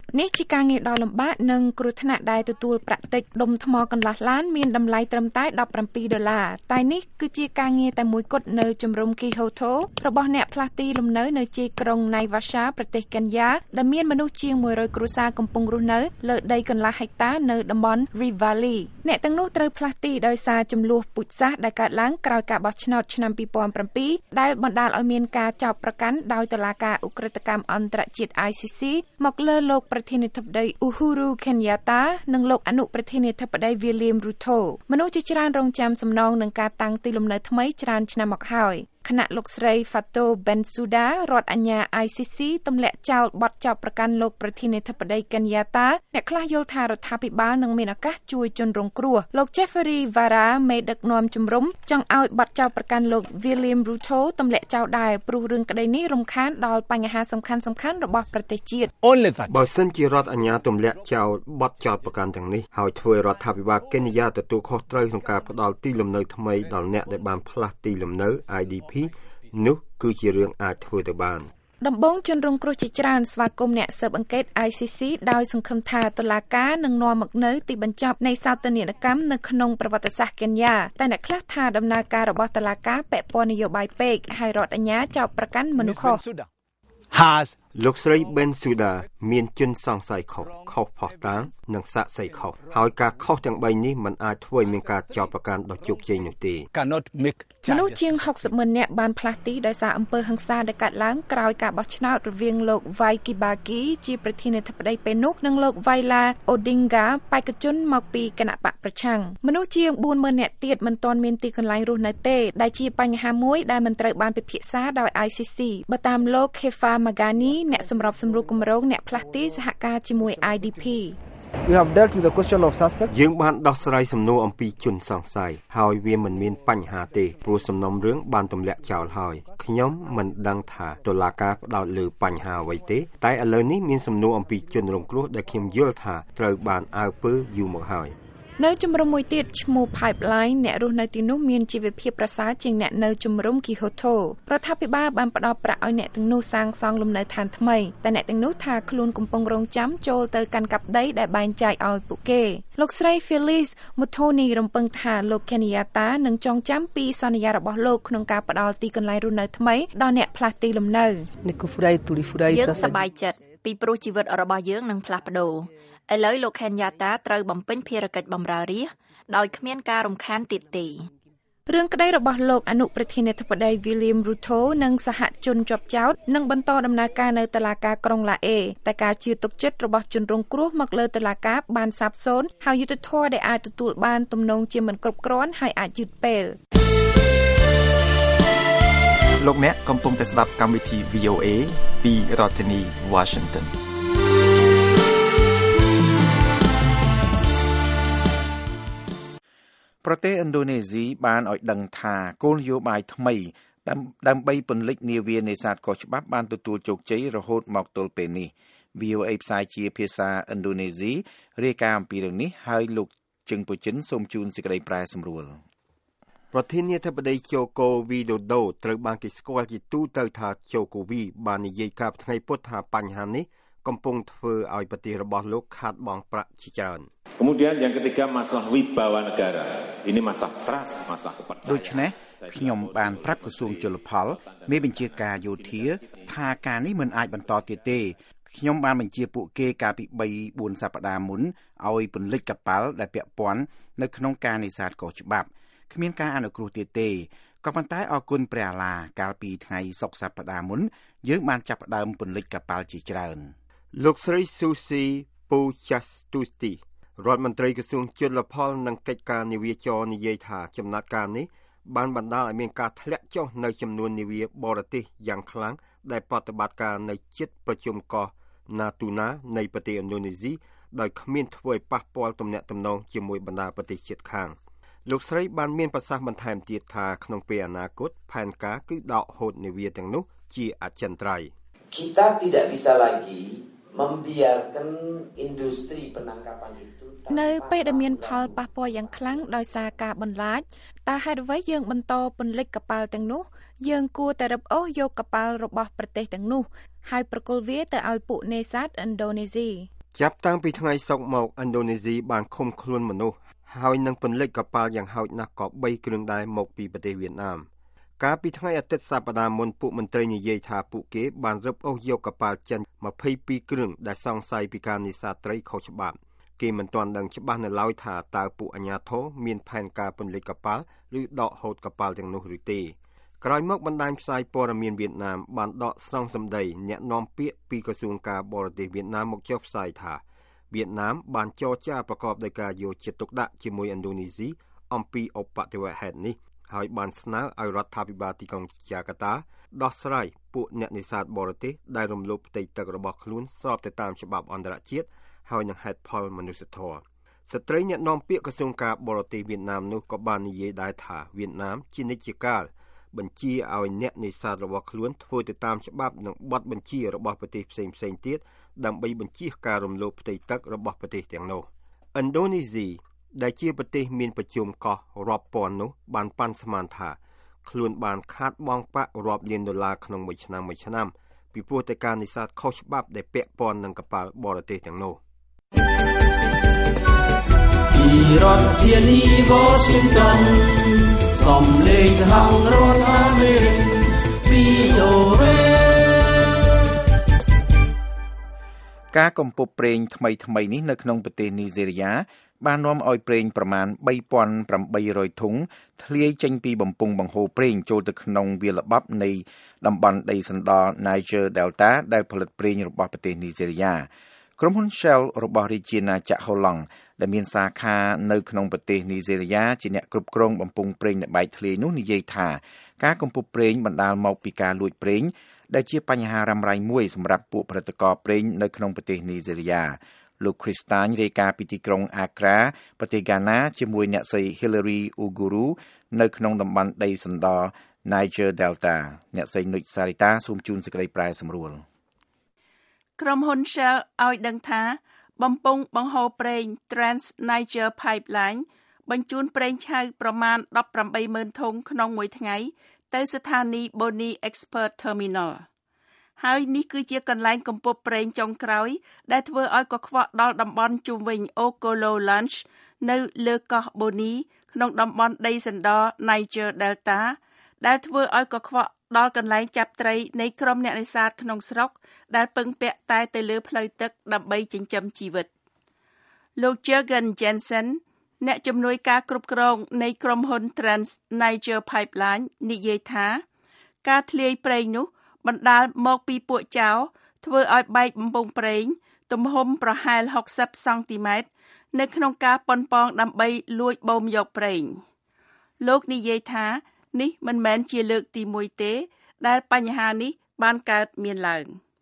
នេះជាការងារដ៏លំបាកនិងគ្រោះថ្នាក់ដែលទទួលប្រាក់តិចដុំថ្មកន្លះឡានមានតម្លៃត្រឹមតែដប់ប្រាំពីរដុល្លារតែនេះគឺជាការងារតែមួយគត់នៅជំរំ Kyoto របស់អ្នកផ្លាស់ទីលំនៅនៅជាយក្រុង Naivasha ប្រទេសកេនយ៉ាដែលមានមនុស្សជាងមួយរយគ្រួសារកំពុងរស់នៅលើដីកន្លះហិកតានៅតំបន់ Rift Valley អ្នកទាំងនោះត្រូវផ្លាស់ទីដោយសារចំនួនពូជសាសន៍ដែលកើតឡើងក្រោយការបោះឆ្នោតឆ្នាំពីរពាន់ប្រាំពីរដែលបណ្ដាលឲ្យមានការចោទប្រកាន់ដោយតុលាការឧក្រិដ្ឋកម្មអន្តរជាតិ I C C មកលើលោកប្រធានាធិបតី Uhuru Kenyatta និងលោកអនុប្រធានាធិបតី William Ruto មនុស្សជាច្រើនរងចាំសំណងនឹងការតាំងទីលំនៅថ្មីច្រើនឆ្នាំមកហើយខណៈលោកស្រី Fatou Bensouda រដ្ឋអាជ្ញា I C C ទម្លាក់ចោលបទចោទប្រកាន់លោកប្រធានាធិបតី Kenyatta អ្នកខ្លះយល់ថារដ្ឋាភិបាលនឹងមានឱកាសជួយជនរងគ្រោះលោក Jeffrey Vara មេដឹកនាំជំរំចង់ឲ្យបទចោទប្រកាន់លោក William Ruto ទម្លាក់ចោលដែរព្រោះរឿងក្តីនេះរំខានដល់បញ្ហាសំខាន់ៗរបស់ប្រទេសជាតិបើសិនជារដ្ឋអាជ្ញាទម្លាក់ចោលបទចោទប្រកាន់ទាំងនេះហើយធ្វើឲ្យរដ្ឋាភិបាលកេនយ៉ាទទួលខុសត្រូវក្នុងការផ្ដល់ទីលំនៅថ្មីដល់អ្នកដែលបានផ្លាស់ទីលំនៅ I D P នោះគឺជារឿងអាចធ្វើទៅបានដំបងជនរងគ្រោះជាច្រើនស្វាគមន៍អ្នកស៊ើបអង្កេត I C C ដោយសង្ឃឹមថាតុលាការនឹងនាំមកនូវទីបញ្ចប់នៃសោកនាដកម្មនៅក្នុងប្រវត្តិសាស្ត្រកេនយ៉ាតែអ្នកខ្លះថាដំណើរការរបស់តុលាការពាក់ព័ន្ធនយោបាយពេកហើយរដ្ឋអាជ្ញាចោទប្រកាន់មនុស្សខុសលោកស្រី Bensouda មានជនសង្ស័យខុសខុសផុសតាងនិងសាក្សីខុសហើយការខុសទាំងបីនេះមិនអាចធ្វើឲ្យមានការចោទប្រកាន់ដ៏ជោគជ័យនោះទេមនុស្សជាងហុកសិបម៉ឺននាក់បានផ្លាស់ទីដោយសារអំពើហិង្សាដែលកើតឡើងក្រោយការបោះឆ្នោតរវាងលោក Vai Kibaki ជាប្រធានាធិបតីពេលនោះនិងលោក Raila Odinga បេក្ខជនមកពីគណៈបកប្រឆាំងមនុស្សជាងបួនម៉ឺននាក់ទៀតមិនទាន់មានទីកន្លែងរស់នៅទេដែលជាបញ្ហាមួយដែលមិនត្រូវបានពិភាក្សាដោយ I C C បើតាមលោក Kefa Magani អ្នកសម្របសម្រួលគម្រោងអ្នកផ្លាស់ទីសហការជាមួយ I D P We have dealt with the question of suspect យើងបានដោះស្រាយសំណួរអំពីជនសង្ស័យហើយវាមិនមានបញ្ហាទេព្រោះសំណុំរឿងបានទម្លាក់ចោលហើយខ្ញុំមិនដឹងថាតុលាការផ្ដោតលើបញ្ហាអ្វីទេតែឥឡូវនេះមានសំណួរអំពីជនរងគ្រោះដែលខ្ញុំយល់ថាត្រូវបានអើពើយូរមកហើយនៅជំរំមួយទៀតឈ្មោះ Pipeline អ្នករស់នៅទីនោះមានជីវភាពប្រសើរជាងអ្នកនៅជំរំ Kyoto រដ្ឋាភិបាលបានផ្ដល់ប្រាក់ឲ្យអ្នកទាំងនោះសាងសង់លំនៅឋានថ្មីតែអ្នកទាំងនោះថាខ្លួនកំពុងរងចាំចូលទៅកាន់កាប់ដីដែលបែងចែកឲ្យពួកគេលោកស្រី Phyllis Muthoni រំពឹងថាលោក Kenyatta នឹងចងចាំពីសន្យារបស់លោកក្នុងការផ្ដល់ទីកន្លែងរស់នៅថ្មីដល់អ្នកផ្លាស់ទីលំនៅយើងសប្បាយចិត្តពីព្រោះជីវិតរបស់យើងនឹងផ្លាស់ប្ដូរឥឡូវលោក Kenyatta ត្រូវបំពេញភារកិច្ចបម្រើរាស្ត្រដោយគ្មានការរំខានទៀតទេរឿងក្តីរបស់លោកអនុប្រធានាធិបតី William Ruto និងសហជនជាប់ចោទនឹងបន្តដំណើរការនៅតុលាការក្រុងឡាអេតែការជឿទុកចិត្តរបស់ជនរងគ្រោះមកលើតុលាការបានសាបសូន្យហើយយុត្តិធម៌ដែលអាចទទួលបានទំនងជាមិនគ្រប់គ្រាន់ហើយអាចយឺតពេលលោកអ្នកកំពុងតែស្ដាប់កម្មវិធី V O A ពីរដ្ឋធានី Washingtonប្រទេសឥណ្ឌូនេស៊ីបានឲ្យដឹងថាគោលនយោបាយថ្មីដើម្បីពន្លិចនាវានេសាទខុសច្បាប់បានទទួលជោគជ័យរហូតមកទល់ពេលនេះ V O A ផ្សាយជាភាសាឥណ្ឌូនេស៊ីរាយការណ៍អំពីរឿងនេះហើយលោកជឹងពូជិនសូមជូនសេចក្តីប្រែសម្រួលប្រធានាធិបតីជូកូវីដូដូត្រូវបានគេស្គាល់ជាទូទៅថាជូកូវីបាននិយាយកាលថ្ងៃពុធថាបញ្ហានេះកំពុងធ្វើឲ្យប្រទេសរបស់លោកខាតបង់ប្រាក់ជាច្រើន Kemudian yang ketiga masalah wibawa negara. Ini masalah trust, masalah kepercayaan. ដូច្នេះខ្ញុំបានប្រាប់ក្រសួងជលផលមេបញ្ជាការយោធាថាការនេះមិនអាចបន្តទៀតទេខ្ញុំបានបញ្ជាពួកគេកាលពី 3 4 សប្តាហ៍មុនឲ្យពន្លិចកប៉ាល់ដែលពាក់ព័ន្ធនៅក្នុងការនេសាទខុសច្បាប់គ្មានការអនុគ្រោះទៀតទេក៏ប៉ុន្តែអរគុណព្រះអាឡាកាលពីថ្ងៃសុក្រសប្តាហ៍មុនយើងបានចាប់ផ្ដើមពន្លិចកប៉ាល់ជាច្រើនលោកស្រី Susi Pujastuti រដ្ឋមន្ត្រីក្រសួងជលផលនិងកិច្ចការនាវាចរនិយាយថាចំណាត់ការនេះបានបណ្ដាលឲ្យមានការធ្លាក់ចុះនៅចំនួននាវាបរទេសយ៉ាងខ្លាំងដែលប្រតិបត្តិការនៅជិតប្រជុំកោះ Natuna នៃប្រទេសឥណ្ឌូនេស៊ីដោយគ្មានធ្វើឲ្យប៉ះពាល់ទំនាក់ទំនងជាមួយបណ្ដាប្រទេសជិតខាងលោកស្រីបានមានប្រសាសន៍បន្ថែមទៀតថាក្នុងពេលអនាគតផែនការគឺដកហូតនាវាទាំងនោះជាអចិន្ត្រៃយ៍ Kita tidak bisa lagi membiarkan industri penangkapan itu នៅពេលដែលមានផលប៉ះពាល់យ៉ាងខ្លាំងដោយសារការបន្លាចតើហេតុអ្វីយើងបន្តពន្លិចកប៉ាល់ទាំងនោះយើងគួរតែរឹបអូសយកកប៉ាល់របស់ប្រទេសទាំងនោះហើយប្រគល់វាទៅឲ្យពួកនេសាទឥណ្ឌូនេស៊ីចាប់តាំងពីថ្ងៃសុក្រមកឥណ្ឌូនេស៊ីបានឃុំខ្លួនមនុស្សហើយនឹងពន្លិចកប៉ាល់យ៉ាងហោចណាស់ក៏បីគ្រឿងដែរមកពីប្រទេសវៀតណាមកាលពីថ្ងៃអាទិត្យសប្តាហ៍មុនពួកមន្ត្រីនិយាយថាពួកគេបានរឹបអូសយកកប៉ាល់ចិនម្ភៃពីរគ្រឿងដែលសង្ស័យពីការនេសាទត្រីខុសច្បាប់គេមិនទាន់ដឹងច្បាស់នៅឡើយថាតើពួកអាជ្ញាធរមានផែនការពន្លិចកប៉ាល់ឬដកហូតកប៉ាល់ទាំងនោះឬទេក្រោយមកបណ្ដាញផ្សាយព័ត៌មានវៀតណាមបានដកស្រង់សម្ដីអ្នកនាំពាក្យពីក្រសួងការបរទេសវៀតណាមមកចុះផ្សាយថាវៀតណាមបានចរចាប្រកបដោយការយកចិត្តទុកដាក់ជាមួយឥណ្ឌូនេស៊ីអំពីឧបទ្ទវហេតុនេះហើយបានស្នើឲ្យរដ្ឋាភិបាលទីក្រុងយ៉ាកាតាដោះស្រាយពួកអ្នកនេសាទបរទេសដែលរំលោភផ្ទៃទឹករបស់ខ្លួនស្របទៅតាមច្បាប់អន្តរជាតិហើយនឹងហេតុផលមនុស្សធម៌ស្ត្រីអ្នកនាំពាក្យក្រសួងការបរទេសវៀតណាមនោះក៏បាននិយាយដែរថាវៀតណាមជានិច្ចកាលបញ្ជាឲ្យអ្នកនេសាទរបស់ខ្លួនធ្វើទៅតាមច្បាប់និងបទបញ្ជារបស់ប្រទេសផ្សេងផ្សេងទៀតដើម្បីបញ្ជៀសការរំលោភផ្ទៃទឹករបស់ប្រទេសទាំងនោះឥណ្ឌូនេស៊ីដែលជាប្រទេសមានប្រជុំកោះរាប់ពាន់នោះបានប៉ាន់ស្មានថាខ្លួនបានខាតបង់ប្រាក់រាប់លានដុល្លារក្នុងមួយឆ្នាំមួយឆ្នាំពីព្រោះតែការនេសាទខុសច្បាប់ដែលពាក់ព័ន្ធនឹងកប៉ាល់បរទេសទាំងនោះពីរដ្ឋធានី Washington សំឡេងសហរដ្ឋអាមេរិក វី អូ เอការកំពប់ប្រេងថ្មីថ្មីនេះនៅក្នុងប្រទេសនីហ្សេរីយ៉ាបាននាំឲ្យប្រេងប្រមាណបីពាន់ប្រាំបីរយធុងធ្លាយចេញពីបំពង់បង្ហូរប្រេងចូលទៅក្នុងវាលល្បាប់នៃតំបន់ដីសណ្ដ Niger Delta ដែលផលិតប្រេងរបស់ប្រទេសនីហ្សេរីយ៉ាក្រុមហ៊ុន Shell របស់រាជាណាចក្រហូឡង់ដែលមានសាខានៅក្នុងប្រទេសនីហ្សេរីយ៉ាជាអ្នកគ្រប់គ្រងបំពង់ប្រេងនៅបែកធ្លាយនោះនិយាយថាការកំពប់ប្រេងបណ្ដាលមកពីការលួចប្រេងដែលជាបញ្ហារ៉ាំរ៉ៃមួយសម្រាប់ពួកផលិតករប្រេងនៅក្នុងប្រទេសនីហ្សេរីយ៉ាលោក Kristan រាយការណ៍ពីទីក្រុង Accra ប្រទេស Ghana ជាមួយអ្នកស្រី Hillary Uguru នៅក្នុងតំបន់ដីសណ្ដ Niger Delta អ្នកស្រីនុចសារីតាសូមជូនសេចក្តីប្រែសម្រួលក្រុមហ៊ុន Shell ឲ្យដឹងថាបំពង់បង្ហូរប្រេង Trans Niger Pipeline បញ្ជូនប្រេងឆៅប្រមាណដប់ប្រាំបីម៉ឺនធុងក្នុងមួយថ្ងៃទៅស្ថានីយ៍ Bonny Export Terminal ហើយនេះគឺជាកន្លែងកំពប់ប្រេងចុងក្រោយដែលធ្វើឲ្យកខ្វក់ដល់តំបន់ជុំវិញ Okolo Lounge នៅលើកោះ Bonny ក្នុងតំបន់ដីសណ្ដ Niger Delta ដែលធ្វើឲ្យកខ្វក់ដល់កន្លែងចាប់ត្រីនៃក្រុមអ្នកនេសាទក្នុងស្រុកដែលពឹងពាក់តែទៅលើផ្លូវទឹកដើម្បីចិញ្ចឹមជីវិតលោក Jürgen Jensen អ្នកជំនួយការគ្រប់គ្រងនៃក្រុមហ៊ុន Trans Niger Pipeline និយាយថាការធ្លាយប្រេងនោះបណ្ដាលមកពីពួកចោរធ្វើឲ្យបែកបំពង់ប្រេងទំហំប្រហែលហុកសិបសង់ទីម៉ែត្រនៅក្នុងការប៉ុនប៉ងដើម្បីលួចបូមយកប្រេងលោកនិយាយថានេះមិនមែនជាលើកទីមួយទេដែលបញ្ហានេះបានកើតមានឡើង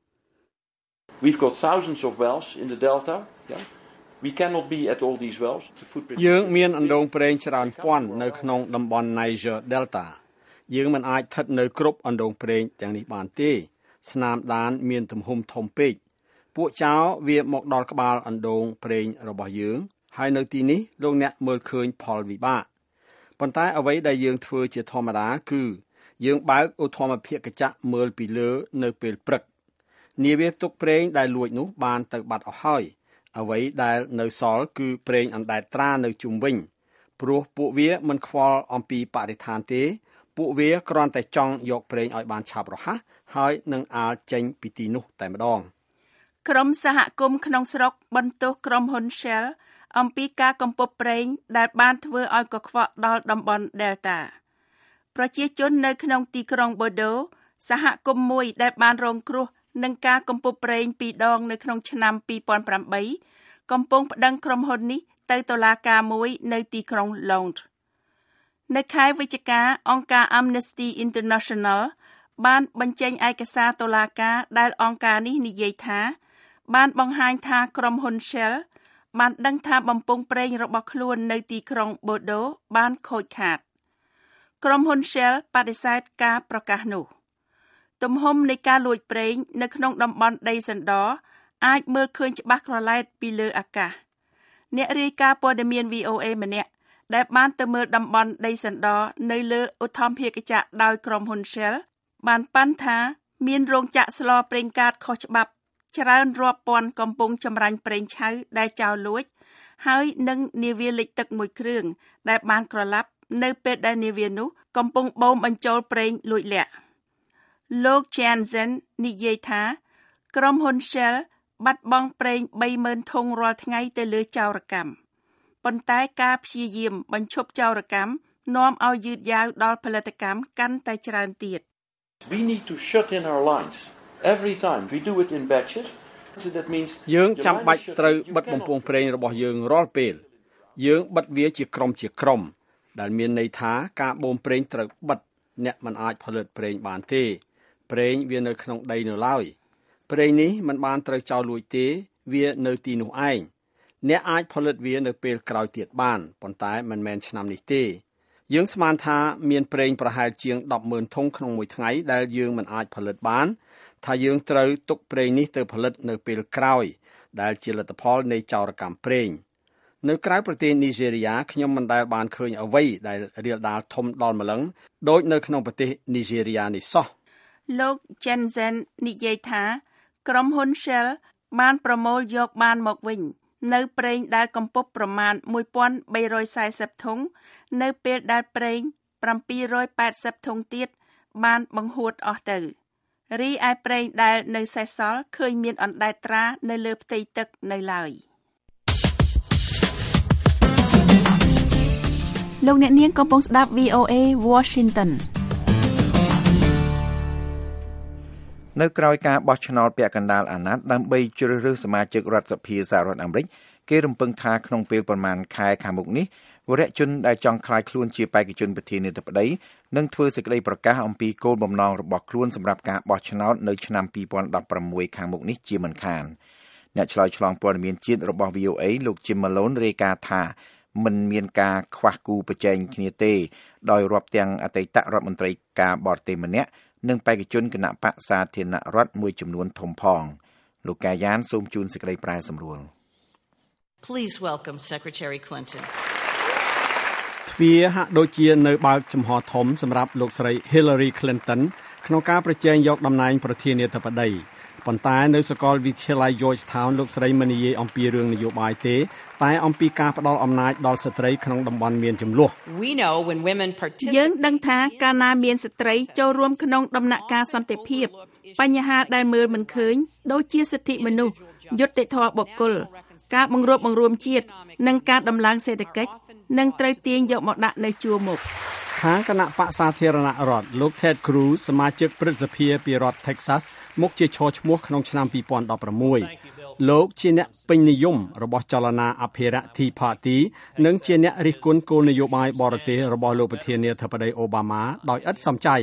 We've got thousands of wells in the delta. Yeah. We cannot be at all these wells. The footprint យើងមានអណ្ដូងប្រេងច្រើនពាន់នៅក្នុងតំបន់ Niger Delta យើងមិនអាចស្ថិតនៅគ្រប់អណ្ដូងប្រេងទាំងនេះបានទេស្នាមដានមានទំហំធំពេកពួកចោរវាមកដល់ក្បាលអណ្ដូងប្រេងរបស់យើងហើយនៅទីនេះលោកអ្នកមើលឃើញផលវិបាកប៉ុន្តែអ្វីដែលយើងធ្វើជាធម្មតាគឺយើងបើកឧទ្ធម្ភាគកញ្ចក់មើលពីលើនៅពេលព្រឹកនាវាផ្ទុកប្រេងដែលលួចនោះបានទៅបាត់អស់ហើយអ្វីដែលនៅសល់គឺប្រេងអណ្ដែតត្រានៅជុំវិញព្រោះពួកវាមិនខ្វល់អំពីបរិស្ថានទេពួកវាគ្រាន់តែចង់យកប្រេងឲ្យបានឆាប់រហ័សហើយនឹងអាលចេញពីទីនោះតែម្ដងក្រុមសហគមន៍ក្នុងស្រុកបន្ទោសក្រុមហ៊ុន Shell អំពីការកំពប់ប្រេងដែលបានធ្វើឲ្យកខ្វក់ដល់តំបន់ Delta ប្រជាជននៅក្នុងទីក្រុង Bordeaux សហគមន៍មួយដែលបានរងគ្រោះនឹងការកំពប់ប្រេងពីរដងនៅក្នុងឆ្នាំពីរពាន់ប្រាំបីកំពុងប្តឹងក្រុមហ៊ុននេះទៅតុលាការមួយនៅទីក្រុង Londres នៅខែវិច្ឆិកាអង្គការ Amnesty International បានបញ្ចេញឯកសារតុលាការដែលអង្គការនេះនិយាយថាបានបង្ហាញថាក្រុមហ៊ុន Shell បានដឹងថាបំពង់ប្រេងរបស់ខ្លួននៅទីក្រុង Bordeaux បានខូចខាតក្រុមហ៊ុន Shell បដិសេធការប្រកាសនោះទំហំនៃការលួចប្រេងនៅក្នុងតំបន់ដីសណ្ដអាចមើលឃើញច្បាស់ក្រឡែតពីលើអាកាសអ្នករាយការណ៍ព័ត៌មាន វី អូ เอ ម្នាក់ដែលបានទៅមើលតំបន់ដីសណ្ដនៅលើឧទ្ធម្ភាគកញ្ចក់ដោយក្រុមហ៊ុន Shell បានប៉ាន់ថាមានរោងចក្រស្លប្រេងកាតខុសច្បាប់ច្រើនរាប់ពាន់កំពុងចម្រាញ់ប្រេងឆៅដែលចោលលួចហើយនឹងនាវាលិចទឹកមួយគ្រឿងដែលបានក្រឡាប់នៅពេលដែលនាវានោះកំពុងបូមបញ្ចូលប្រេងលួចលាក់លោក Jansen និយាយថាក្រុមហ៊ុន Shell បាត់បង់ប្រេង ba mươi nghìn ធុងរាល់ថ្ងៃទៅលើចោរកម្មប៉ុន្តែការព្យាយាមបញ្ឈប់ចោរកម្មនាំឲ្យយឺតយ៉ាវដល់ផលិតកម្មកាន់តែច្រើនទៀត We need to shut in our lines every time we do it in batches that means យើងចាំបាច់ត្រូវបិទបំពង់ប្រេងរបស់យើងរាល់ពេលយើងបិទវាជាក្រុមជាក្រុមដែលមានន័យថាការបូមប្រេងត្រូវបិទអ្នកមិនអាចផលិតប្រេងបានទេប្រេងវានៅក្នុងដីនៅឡើយប្រេងនេះមិនបានត្រូវចោលលួចទេវានៅទីនោះឯងអ្នកអាចផលិតវានៅពេលក្រោយទៀតបានប៉ុន្តែមិនមែនឆ្នាំនេះទេយើងស្មានថាមានប្រេងប្រហែលជាង ដប់ម៉ឺន ធុងក្នុងមួយថ្ងៃដែលយើងមិនអាចផលិតបានថាយើងត្រូវទុកប្រេងនេះទៅផលិតនៅពេលក្រោយដែលជាលទ្ធផលនៃចោរកម្មប្រេងនៅក្រៅប្រទេសនីហ្សេរីយ៉ាខ្ញុំមិនដែលបានឃើញអ្វីដែលរាលដាលធំដល់ម្លឹងដូចនៅក្នុងប្រទេសនីហ្សេរីយ៉ានេះសោះលោក Jansen និយាយថាក្រុមហ៊ុន Shell បានប្រមូលយកបានមកវិញនៅប្រេងដែលកម្ពស់ប្រមាណ một nghìn ba trăm bốn mươi ធុងនៅពេលដែលប្រេង bảy trăm tám mươi ធុងទៀតបានបង្ហួតអស់ទៅរីឯប្រេងដែលនៅសេសសល់ឃើញមានអណ្ដែតត្រានៅលើផ្ទៃទឹកនៅឡើយលោកអ្នកនាងកំពុងស្ដាប់ វី អូ เอ Washington នៅក្រោយការបោះឆ្នោតពាក់កណ្ដាលអាណត្តិដើម្បីជ្រើសរើសសមាជិករដ្ឋសភាសហរដ្ឋអាមេរិកគេរំពឹងថាក្នុងពេលប្រមាណខែខាងមុខនេះវរៈជនដែលចង់ក្លាយខ្លួនជាបេក្ខជនប្រធានាធិបតីនឹងធ្វើសេចក្តីប្រកាសអំពីគោលបំណងរបស់ខ្លួនសម្រាប់ការបោះឆ្នោតនៅឆ្នាំពីរពាន់ដប់ប្រាំមួយខាងមុខនេះជាមិនខានអ្នកឆ្លើយឆ្លងព័ត៌មានជាតិរបស់ វី អូ เอ លោក Jim Malone រាយការណ៍ថាមិនមានការខ្វះគូប្រជែងគ្នាទេដោយរាប់ទាំងអតីតរដ្ឋមន្ត្រីការបរទេសម្នាក់និងបេក្ខជនគណៈបក្សសាធារណរដ្ឋមួយចំនួនធំផងលោកកាយ៉ានសូមជូនសេចក្តីប្រែសម្រួល Please welcome Secretary Clinton ទ្វារហាក់ដូចជានៅបើកចំហធំសម្រាប់លោកស្រី Hillary Clinton ក្នុងការប្រជែងយកតំណែងប្រធានាធិបតីប៉ុន្តែនៅសាកលវិទ្យាល័យ Georgetown លោកស្រីមិននិយាយអំពីរឿងនយោបាយទេតែអំពីការផ្ដល់អំណាចដល់ស្ត្រីក្នុងតំបន់មានជម្លោះ We know when women participate យើងដឹងថាកាលណាមានស្ត្រីចូលរួមក្នុងដំណាក់កាលសន្តិភាពបញ្ហាដែលមើលមិនឃើញដូចជាសិទ្ធិមនុស្សយុត្តិធម៌បុគ្គលការបង្រួបបង្រួមជាតិនិងការដំឡើងសេដ្ឋកិច្ចនឹងត្រូវទាញយកមកដាក់នៅជួរមុខខាងគណៈបក្សសាធារណរដ្ឋលោក Ted Cruz សមាជិកព្រឹទ្ធសភាពីរដ្ឋ Texas មុខជាឈរឈ្មោះក្នុងឆ្នាំពីរពាន់ដប់ប្រាំមួយ លោកជាអ្នកពេញនិយមរបស់ចលនាអភិរក្ស Tea Party និងជាអ្នករិះគន់គោលនយោបាយបរទេសរបស់លោកប្រធានាធិបតីអូបាម៉ាដោយឥតសំចៃ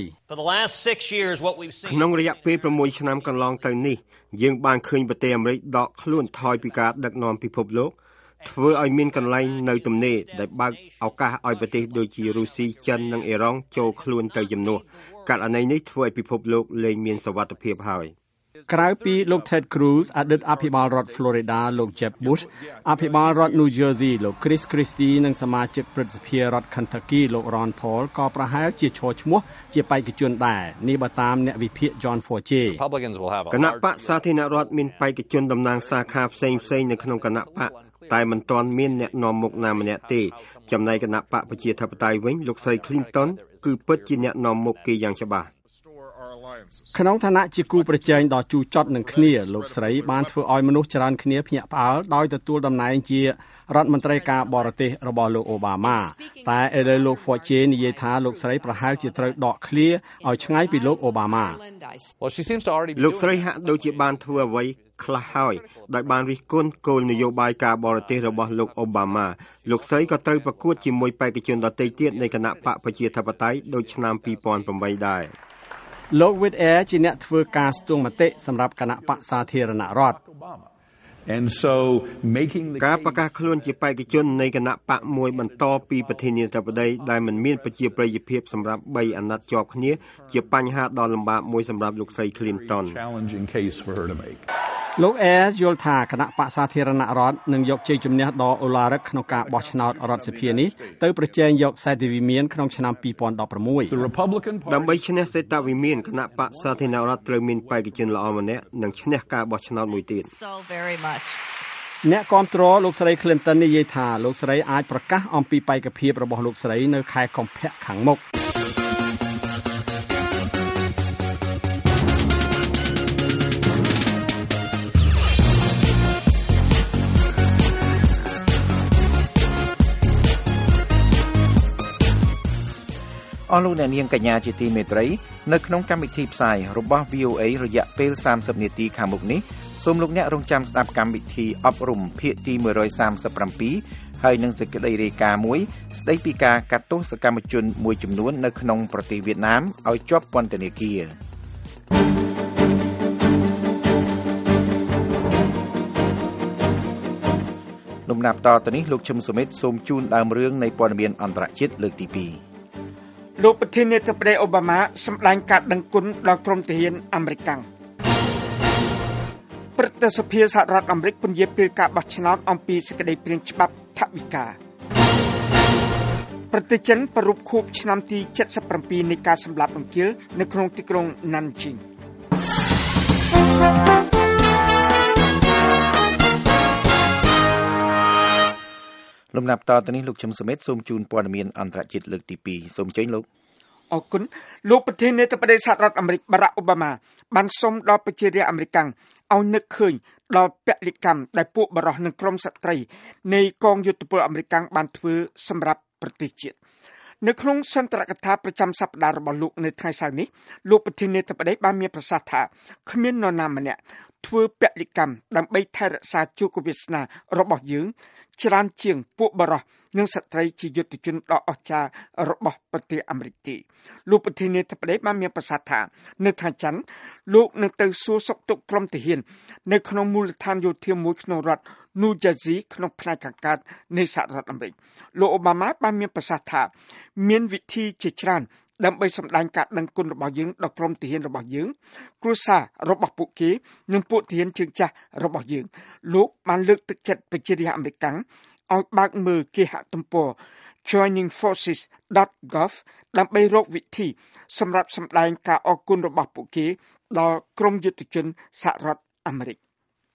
ក្នុងរយៈពេលប្រាំមួយឆ្នាំកន្លងទៅនេះយើងបានឃើញប្រទេសអាមេរិកដកខ្លួនថយពីការដឹកនាំពិភពលោកធ្វើឲ្យមានកន្លែងនៅទំនេរដែលបើកឱកាសឲ្យប្រទេសដូចជារុស្ស៊ីចិននិងអ៊ីរ៉ង់ចូលខ្លួនទៅជំនួសករណីនេះធ្វើឲ្យពិភពលោកលែងមានសុវត្ថិភាពហើយក្រៅពីលោក Ted Cruz អតីតអភិបាលរដ្ឋ Florida លោក Jeb Bush អភិបាលរដ្ឋ New Jersey លោក Chris Christie និងសមាជិកព្រឹទ្ធសភារដ្ឋ Kentucky លោក Ron Paul ក៏ប្រហែលជាឈរឈ្មោះជាបេក្ខជនដែរនេះបើតាមអ្នកវិភាគ John Forge គណៈបក្សសាធារណរដ្ឋមានបេក្ខជនតំណាងសាខាផ្សេងៗនៅក្នុងគណៈបក្សតែមិនទាន់មានអ្នកនាំមុខណាម្នាក់ទេចំណែកគណៈបកប្រជាធិបតេយ្យវិញលោកស្រី Clinton គឺពិតជាអ្នកនាំមុខគេយ៉ាងច្បាស់ក្នុងឋានៈជាគូប្រជែងដ៏ជូរចត់នឹងគ្នាលោកស្រីបានធ្វើឲ្យមនុស្សច្រើនគ្នាភ្ញាក់ផ្អើលដោយទទួលតំណែងជារដ្ឋមន្ត្រីការបរទេសរបស់លោកអូបាម៉ាតែឥឡូវលោក Forge និយាយថាលោកស្រីប្រហែលជាត្រូវដកឃ្លាឲ្យឆ្ងាយពីលោកអូបាម៉ាលោកស្រីហាក់ដូចជាបានធ្វើអ្វីខ្លះហើយដោយបានរិះគន់គោលនយោបាយការបរទេសរបស់លោកអូបាម៉ាលោកស្រីក៏ត្រូវប្រកួតជាមួយបេក្ខជនដទៃទៀតនៃគណៈបកប្រជាធិបតេយ្យដូចឆ្នាំពីរពាន់ប្រាំបីដែរលោក Whit Air ជាអ្នកធ្វើការស្ទង់មតិសម្រាប់គណៈបក្សសាធារណរដ្ឋ And so making the ការប្រកាសខ្លួនជាបេក្ខជននៃគណៈបកមួយបន្តពីប្រធានាធិបតីដែលមិនមានប្រជាប្រិយភាពសម្រាប់បីអាណត្តិជាប់គ្នាជាបញ្ហាដ៏លំបាកមួយសម្រាប់លោកស្រី Clinton លោក Air យល់ថាគណៈបក្សសាធារណរដ្ឋនឹងយកជ័យជំនះដ៏អូឡារិកក្នុងការបោះឆ្នោតរដ្ឋសភានេះទៅប្រជែងយកសេតវិមានក្នុងឆ្នាំពីរពាន់ដប់ប្រាំមួយដើម្បីឈ្នះសេតវិមានគណៈបក្សសាធារណរដ្ឋត្រូវមានបេក្ខជនល្អម្នាក់និងឈ្នះការបោះឆ្នោតមួយទៀតអ្នកគាំទ្រលោកស្រី Clinton និយាយថាលោកស្រីអាចប្រកាសអំពីបេក្ខភាពរបស់លោកស្រីនៅខែកុម្ភៈខាងមុខអស់លោកអ្នកនាងកញ្ញាជាទីមេត្រីនៅក្នុងកម្មវិធីផ្សាយរបស់ វី អូ អេ រយៈពេលសាមសិបនាទីខាងមុខនេះសូមលោកអ្នករងចាំស្ដាប់កម្មវិធីអប់រំភាគទីមួយសាមសិបប្រាំ ហើយនឹងសេចក្តីរាយការណ៍មួយស្ដីពីការកាត់ទោសកម្មជនមួយចំនួននៅក្នុងប្រទេសវៀតណាមឲ្យជាប់ពន្ធនាគារលំដាប់តទៅនេះលោកឈឹមសុមិតសូមជូនដើមរឿងនៃព័ត៌មានអន្តរជាតិលើកទីពីរលោកប្រធានាធិបតីអូបាម៉ាសម្ដែងការដឹងគុណដល់ក្រុមទាហានអាមេរិកព្រឹទ្ធសភាសហរដ្ឋអាមេរិកពន្យាពេលការបោះឆ្នោតអំពីសេចក្តីព្រាងច្បាប់ថវិកាប្រទេសចិនប្រារព្ធខួបឆ្នាំទីเจ็ดสิบเจ็ดនៃការសម្លាប់រង្គាលនៅក្នុងទីក្រុង Nanjing លំដាប់តទៅនេះលោកឈឹមសុមិតសូមជូនព័ត៌មានអន្តរជាតិលើកទីពីរសូមអញ្ជើញលោកអរគុណលោកប្រធានាធិបតីសហរដ្ឋអាមេរិកបារ៉ាក់អូបាម៉ាបានសុំដល់ប្រជារាស្ត្រអាមេរិកឲ្យនឹកឃើញដល់ពលិកម្មដែលពួកបរិសុទ្ធនិងក្រុមស្ត្រីនៃកងយុទ្ធពលអាមេរិកបានធ្វើសម្រាប់ប្រទេសជាតិនៅក្នុងសន្ទរកថាប្រចាំសប្តាហ៍របស់លោកនៅថ្ងៃសៅរ៍នេះលោកប្រធានាធិបតីបានមានប្រសាសន៍ថាគ្មាននរណាម្នាក់ធ្វើពលិកម្មដើម្បីថែរក្សាជោគវាសនារបស់យើងច្រើនជាងពួកបរិសុទ្ធនិងស្ត្រីជាយុទ្ធជនដ៏អស្ចារ្យរបស់ប្រទេសអាមេរិកទេលោកប្រធានាធិបតីបានមានប្រសាសន៍ថានៅថ្ងៃច័ន្ទលោកនឹងទៅសួរសុខទុក្ខក្រុមទាហាននៅក្នុងមូលដ្ឋានយោធាមួយក្នុងរដ្ឋ New Jersey ក្នុងផ្នែកខាងកើតនៃសហរដ្ឋអាមេរិកលោកអូបាម៉ាបានមានប្រសាសន៍ថាមានវិធីជាច្រើនដើម្បីសម្ដែងការដឹងគុណរបស់យើងដល់ក្រុមទាហានរបស់យើងគ្រួសាររបស់ពួកគេនិងពួកទាហានជើងចាស់របស់យើងលោកបានលើកទឹកចិត្តប្រជារាស្ត្រអាមេរិកឲ្យបើកមើលគេហទំព័រ joining forces dot gov ដើម្បីរកវិធីសម្រាប់សម្ដែងការអរគុណរបស់ពួកគេដល់ក្រុមយុទ្ធជនសហរដ្ឋអាមេរិក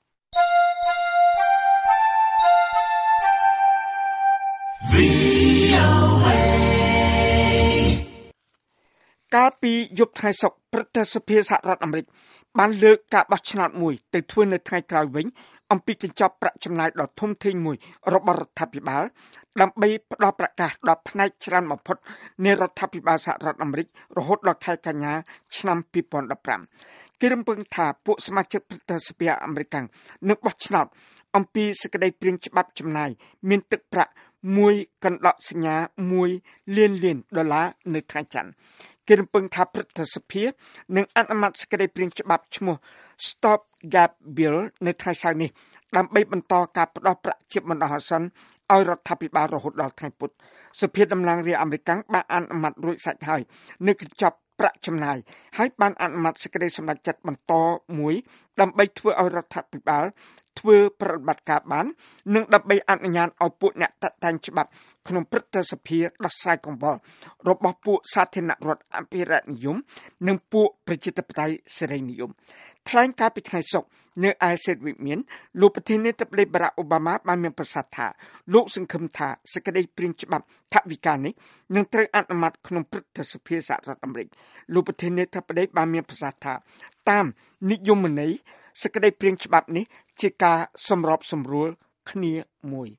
កាលពីយប់ថ្ងៃសុក្រព្រឹទ្ធសភាសហរដ្ឋអាមេរិកបានលើកការបោះឆ្នោតមួយទៅធ្វើនៅថ្ងៃក្រោយវិញអំពីកញ្ចប់ប្រាក់ចំណាយដ៏ធំធេងមួយរបស់រដ្ឋាភិបាលដើម្បីផ្ដល់ប្រកាសដល់ផ្នែកច្រើនបំផុតនៃរដ្ឋាភិបាលសហរដ្ឋអាមេរិករហូតដល់ខែកញ្ញាឆ្នាំពីរពាន់ដប់ប្រាំគេរំពឹងថាពួកសមាជិកព្រឹទ្ធសភាអាមេរិកនឹងបោះឆ្នោតអំពីសេចក្តីព្រាងច្បាប់ចំណាយមានទឹកប្រាក់មួយកណ្ដកសញ្ញាមួយលានលានដុល្លារនៅថ្ងៃច័ន្ទគេរំពឹងថាព្រឹទ្ធសភានឹងអនុម័តសេចក្តីព្រាងច្បាប់ឈ្មោះ Stop Gap Bill នៅថ្ងៃសៅរ៍នេះដើម្បីបន្តការផ្ដល់ប្រាក់ជាបណ្ដោះអាសន្នឲ្យរដ្ឋាភិបាលរហូតដល់ថ្ងៃពុធសភាតំណាងរាស្ត្រអាមេរិកបានអនុម័តរួចសាច់ហើយនៅកញ្ចប់ប្រាក់ចំណាយហើយបានអនុម័តសេចក្តីសម្រេចចិត្តបន្តមួយដើម្បីធ្វើឲ្យរដ្ឋាភិបាលធ្វើប្រតិបត្តិការបាននិងដើម្បីអនុញ្ញាតឲ្យពួកអ្នកតាក់តែងច្បាប់ក្នុងព្រឹទ្ធសភាដោះស្រាយកង្វល់របស់ពួកសាធារណរដ្ឋអភិរក្សនិយមនិងពួកប្រជាធិបតេយ្យសេរីនិយមថ្លែងការពីថ្ងៃសុក្រនៅឯសេតវិមានលោកប្រធានាធិបតីបារ៉ាក់អូបាម៉ាបានមានប្រសាសន៍ថាលោកសង្ឃឹមថាសេចក្តីព្រាងច្បាប់ថវិកានេះនឹងត្រូវអនុម័តក្នុងព្រឹទ្ធសភាសហរដ្ឋអាមេរិកលោកប្រធានាធិបតីបានមានប្រសាសន៍ថាតាមនិយមន័យសេចក្តីព្រាងច្បាប់នេះជាការសម្របសម្រួលគ្នាមួយ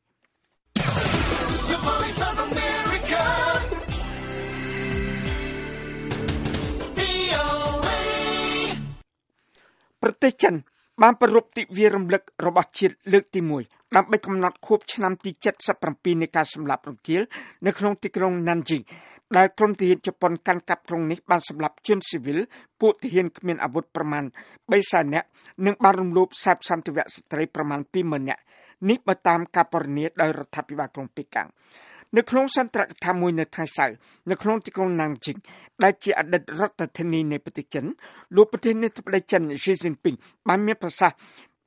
ប្រទេសចិនបានប្រារព្ធទិវារំលឹករបស់ជាតិលើកទីមួយដើម្បីកំណត់ខួបឆ្នាំទីเจ็ดสิบเจ็ดនៃការសម្លាប់រង្គាលនៅក្នុងទីក្រុង Nanjing ដែលក្រុមទាហានជប៉ុនកាន់កាប់ក្រុងនេះបានសម្លាប់ជនស៊ីវិលពួកទាហានគ្មានអាវុធប្រមាណបីសែននាក់និងបានរំលោភសេពសន្តិវៈស្ត្រីប្រមាណពីរម៉ឺននាក់នេះបើតាមការពណ៌នាដោយរដ្ឋាភិបាលក្រុងប៉េកាំងនៅក្នុងសន្ទរកថាមួយនៅថ្ងៃសៅរ៍នៅក្នុងទីក្រុង Nanjing ដែលជាអតីតរដ្ឋធានីនៃប្រទេសចិនលោកប្រធានាធិបតីចិន Xi Jinping បានមានប្រសាសន៍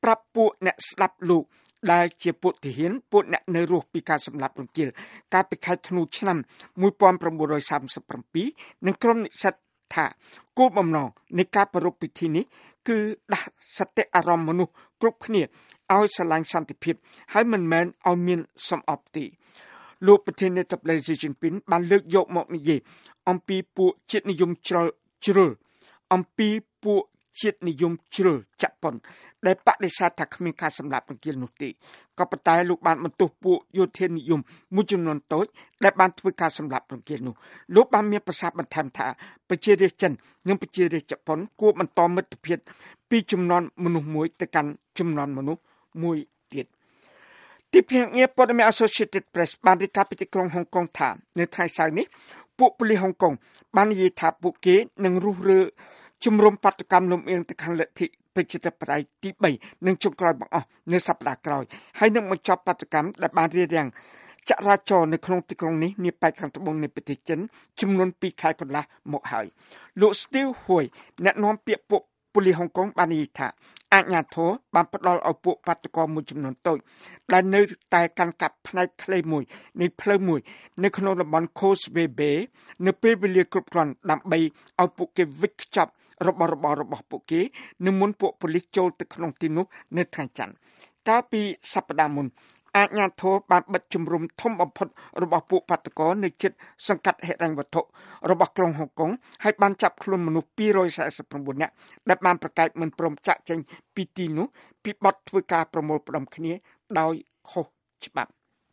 ប្រាប់ពួកអ្នកស្ដាប់លោកដែលជាពួកទាហានពួកអ្នកនៅរស់ពីការសម្លាប់រង្គាលកាលពីខែធ្នូឆ្នាំmột nghìn chín trăm ba mươi bảyនិងក្រុមនិស្សិតថាគោលបំណងនៃការប្រារព្ធពិធីនេះគឺដាស់សតិអារម្មណ៍មនុស្សគ្រប់គ្នាឲ្យស្រឡាញ់សន្តិភាពហើយមិនមែនឲ្យមានសំអប់ទេលោកប្រធានាធិបតីស៊ីជីនពីនបានលើកយកមកនិយាយអំពីពួកជាតិនិយមជ្រុលជ្រុលអំពីពួកជាតិនិយមជ្រុលជប៉ុនដែលបដិសេធថាគ្មានការសម្លាប់រង្គាលនោះទេក៏ប៉ុន្តែលោកបានបន្ទោសពួកយោធានិយមមួយចំនួនតូចដែលបានធ្វើការសម្លាប់រង្គាលនោះលោកបានមានប្រសាសន៍បន្ថែមថាប្រជារាស្ត្រចិននិងប្រជារាស្ត្រជប៉ុនគួរបន្តមិត្តភាពពីជំនាន់មនុស្សមួយទៅកាន់ជំនាន់មនុស្សមួយទៀតទីភ្នាក់ងារព័ត៌មាន Associated Press បានរាយការណ៍ពីទីក្រុងហុងកុងថានៅថ្ងៃសៅរ៍នេះពួកប៉ូលីសហុងកុងបាននិយាយថាពួកគេនឹងរុះរើជំរំបាតុកម្មលំអៀងទៅខាងលទ្ធិប្រជាធិបតេយ្យទីបីនិងចុងក្រោយបង្អស់នៅសប្តាហ៍ក្រោយហើយនឹងបញ្ចប់បាតុកម្មដែលបានរារាំងចរាចរណ៍នៅក្នុងទីក្រុងនេះនាប៉ែកខាងត្បូងនៃប្រទេសចិនចំនួនពីរខែកន្លះមកហើយលោក Steve Hui អ្នកនាំពាក្យពួកប៉ូលីសហុងកុងបាននិយាយថាអាជ្ញាធរបានផ្ដល់ឲ្យពួកបាតុករមួយចំនួនតូចដែលនៅតែកាន់កាប់ផ្នែកខ្លីមួយនៃផ្លូវមួយនៅក្នុងតំបន់ Causeway Bay នៅពេលវេលាគ្រប់គ្រាន់ដើម្បីឲ្យពួកគេវិច្ឆ័ពរបស់របររបស់ពួកគេនៅមុនពួកប៉ូលីសចូលទៅក្នុងទីនោះនៅថ្ងៃច័ន្ទកាលពីសប្តាហ៍មុនអាជ្ញាធរបានបិទជំរំធំបំផុតរបស់ពួកបាតុករនៅជិតសង្កាត់ហិរញ្ញវត្ថុរបស់ក្រុងហុងកុងហើយបានចាប់ខ្លួនមនុស្សពីររយសាសិប៩នាក់ដែលបានប្រកែកមិនព្រមចាក់ចេញពីទីនោះពីបទធ្វើការប្រមូលផ្ដុំគ្នាដោយខុសច្បាប់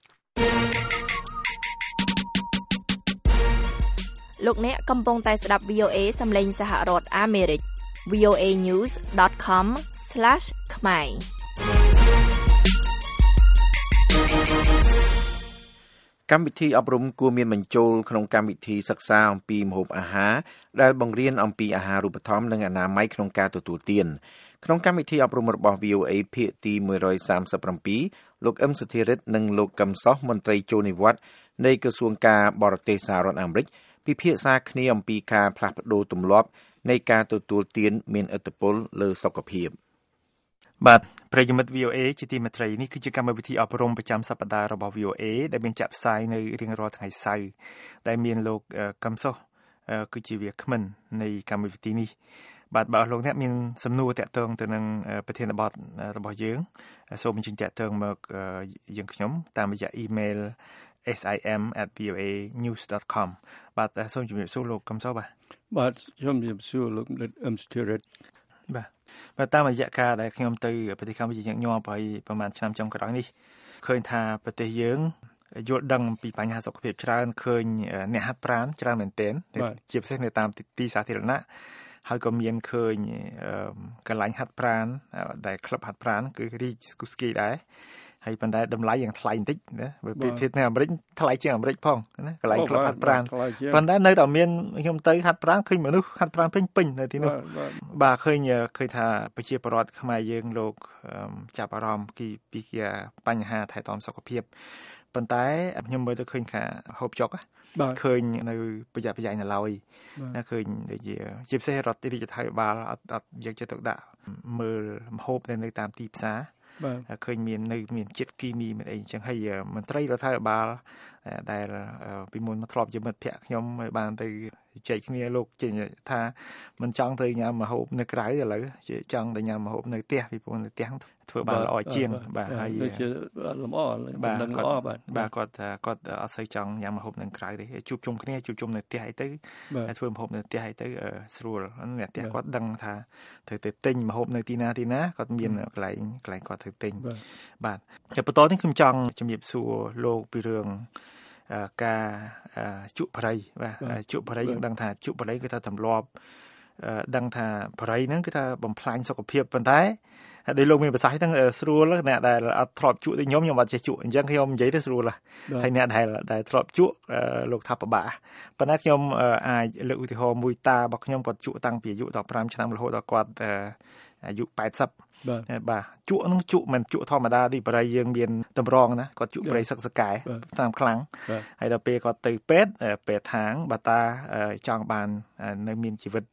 លោកអ្នកកំពុងតែស្ដាប់ វី អូ เอ សំឡេងសហរដ្ឋអាមេរិក វី អូ เอ ញូស ដត com ស្លាស ខ្មែរកម្មវិធីអប់រំគួរមានបញ្ចូលក្នុងកម្មវិធីសិក្សាអំពីម្ហូបអាហារដែលបង្រៀនអំពីអាហារូបត្ថម្ភនិងអនាម័យក្នុងការទទួលទានក្នុងកម្មវិធីអប់រំរបស់ វី អូ เอ ភាគទីmột trăm ba mươi bảyលោកអឹមសុធារិទ្ធនិងលោកកឹមសុខមន្ត្រីចូលនិវត្តន៍នៃក្រសួងការបរទេសសហរដ្ឋអាមេរិកពិភាក្សាគ្នាអំពីការផ្លាស់ប្ដូរទម្លាប់នៃការទទួលទានមានឥទ្ធិពលលើសុខភាពបាទប្រិយមិត្ត វី អូ เอ ជាទីមេត្រីនេះគឺជាកម្មវិធីអប់រំប្រចាំសប្តាហ៍របស់ វី អូ เอ ដែលមានចាក់ផ្សាយនៅរៀងរាល់ថ្ងៃសៅរ៍ដែលមានលោកកឹមសុខគឺជាវាគ្មិននៃកម្មវិធីនេះបាទបើលោកអ្នកមានសំណួរតាក់ទងទៅនឹងប្រធានបទរបស់យើងសូមអញ្ជើញតាក់ទងមកយើងខ្ញុំតាមរយៈអ៊ីមែល เอส ไอ เอ็ม แอท วี โอ เอ นิวส์ ដត com បាទសូមជម្រាបសួរលោកកឹមសុខបាទបាទសូមជម្រាបសួរលោកអឹមស្ទីរិតបាទបាទតាមរយៈការដែលខ្ញុំទៅប្រទេសកម្ពុជាញឹកញាប់ហើយប្រហែលឆ្នាំចុងក្រោយនេះឃើញថាប្រទេសយើងយល់ដឹងពីបញ្ហាសុខភាពច្រើនឃើញអ្នកហាត់ប្រាណច្រើនមែនទែនជាពិសេសនៅតាមទីសាធារណៈហើយក៏មានឃើញកន្លែងហាត់ប្រាណដែលក្លឹបហាត់ប្រាណគឺរីស្គូស្គីដែរហើយប៉ុន្តែតម្លៃយ៉ាងថ្លៃបន្តិចណាបើប្រៀបធៀបនៅអាមេរិកថ្លៃជាងអាមេរិកផងណាកន្លែងក្លឹបហាត់ប្រាណប៉ុន្តែនៅតែមានខ្ញុំទៅហាត់ប្រាណឃើញមនុស្សហាត់ប្រាណពេញពេញនៅទីនោះបាទឃើញឃើញថាប្រជាពលរដ្ឋខ្មែរយើងលោកចាប់អារម្មណ៍ពីពីបញ្ហាថែទាំសុខភាពប៉ុន្តែខ្ញុំមើលទៅឃើញថាហូបចុកឃើញនៅប្រយ័ត្នប្រយែងនៅឡើយណាឃើញដូចជាជាពិសេសរដ្ឋរាជរដ្ឋាភិបាលអត់អត់យកចិត្តទុកដាក់មើលម្ហូបនៅតាមទីផ្សារឃើញមាននៅមានជាតិគីមីមានអីអញ្ចឹងហើយមន្ត្រីរដ្ឋាភិបាលដែលពីមុនមកធ្លាប់ជាមិត្តភក្តិខ្ញុំបានទៅចែកគ្នាលោកចេញថាមិនចង់ទៅញ៉ាំម្ហូបនៅក្រៅឥឡូវចង់ទៅញ៉ាំម្ហូបនៅផ្ទះពីព្រោះនៅផ្ទះធ្វើបានល្អជាងបាទហើយជាលំអដំណឹងល្អបាទបាទគាត់គាត់អត់សូវចង់ញ៉ាំម្ហូបនៅក្រៅទេជួបជុំគ្នាជួបជុំនៅផ្ទះអីទៅធ្វើម្ហូបនៅផ្ទះអីទៅស្រួលអ្នកផ្ទះគាត់ដឹងថាត្រូវទៅទិញម្ហូបនៅទីណាទីណាគាត់មានកន្លែងកន្លែងគាត់ត្រូវទិញបាទតែបន្តនេះខ្ញុំចង់ជំរាបសួរលោកពីរឿងការជក់បរិយបាទជក់បរិយយើងដឹងថាជក់បរិយគឺថាទម្លាប់ដឹងថាបរិយហ្នឹងគឺថាបំផ្លាញសុខភាពប៉ុន្តែដោយលោកមានប្រសាសន៍ហ្នឹងស្រួលអ្នកដែលអត់ធ្លាប់ជក់ដូចខ្ញុំខ្ញុំអត់ចេះជក់អញ្ចឹងខ្ញុំនិយាយទៅស្រួលហើយអ្នកដែលដែលធ្លាប់ជក់លោកថាពិបាកប៉ុន្តែខ្ញុំអាចលើកឧទាហរណ៍មួយតារបស់ខ្ញុំគាត់ជក់តាំងពីអាយុដប់ប្រាំឆ្នាំរហូតដល់គាត់អាយុប៉ែតសិបបាទជក់នឹងជក់មិនជក់ធម្មតាទីបរិយយើងមានតម្រងណាគាត់ជក់បរិយសឹកសកែតាមខ្លាំងហើយដល់ពេលគាត់ទៅពេទ្យពេទ្យខាងបាតាចង់បាននៅមានជីវិត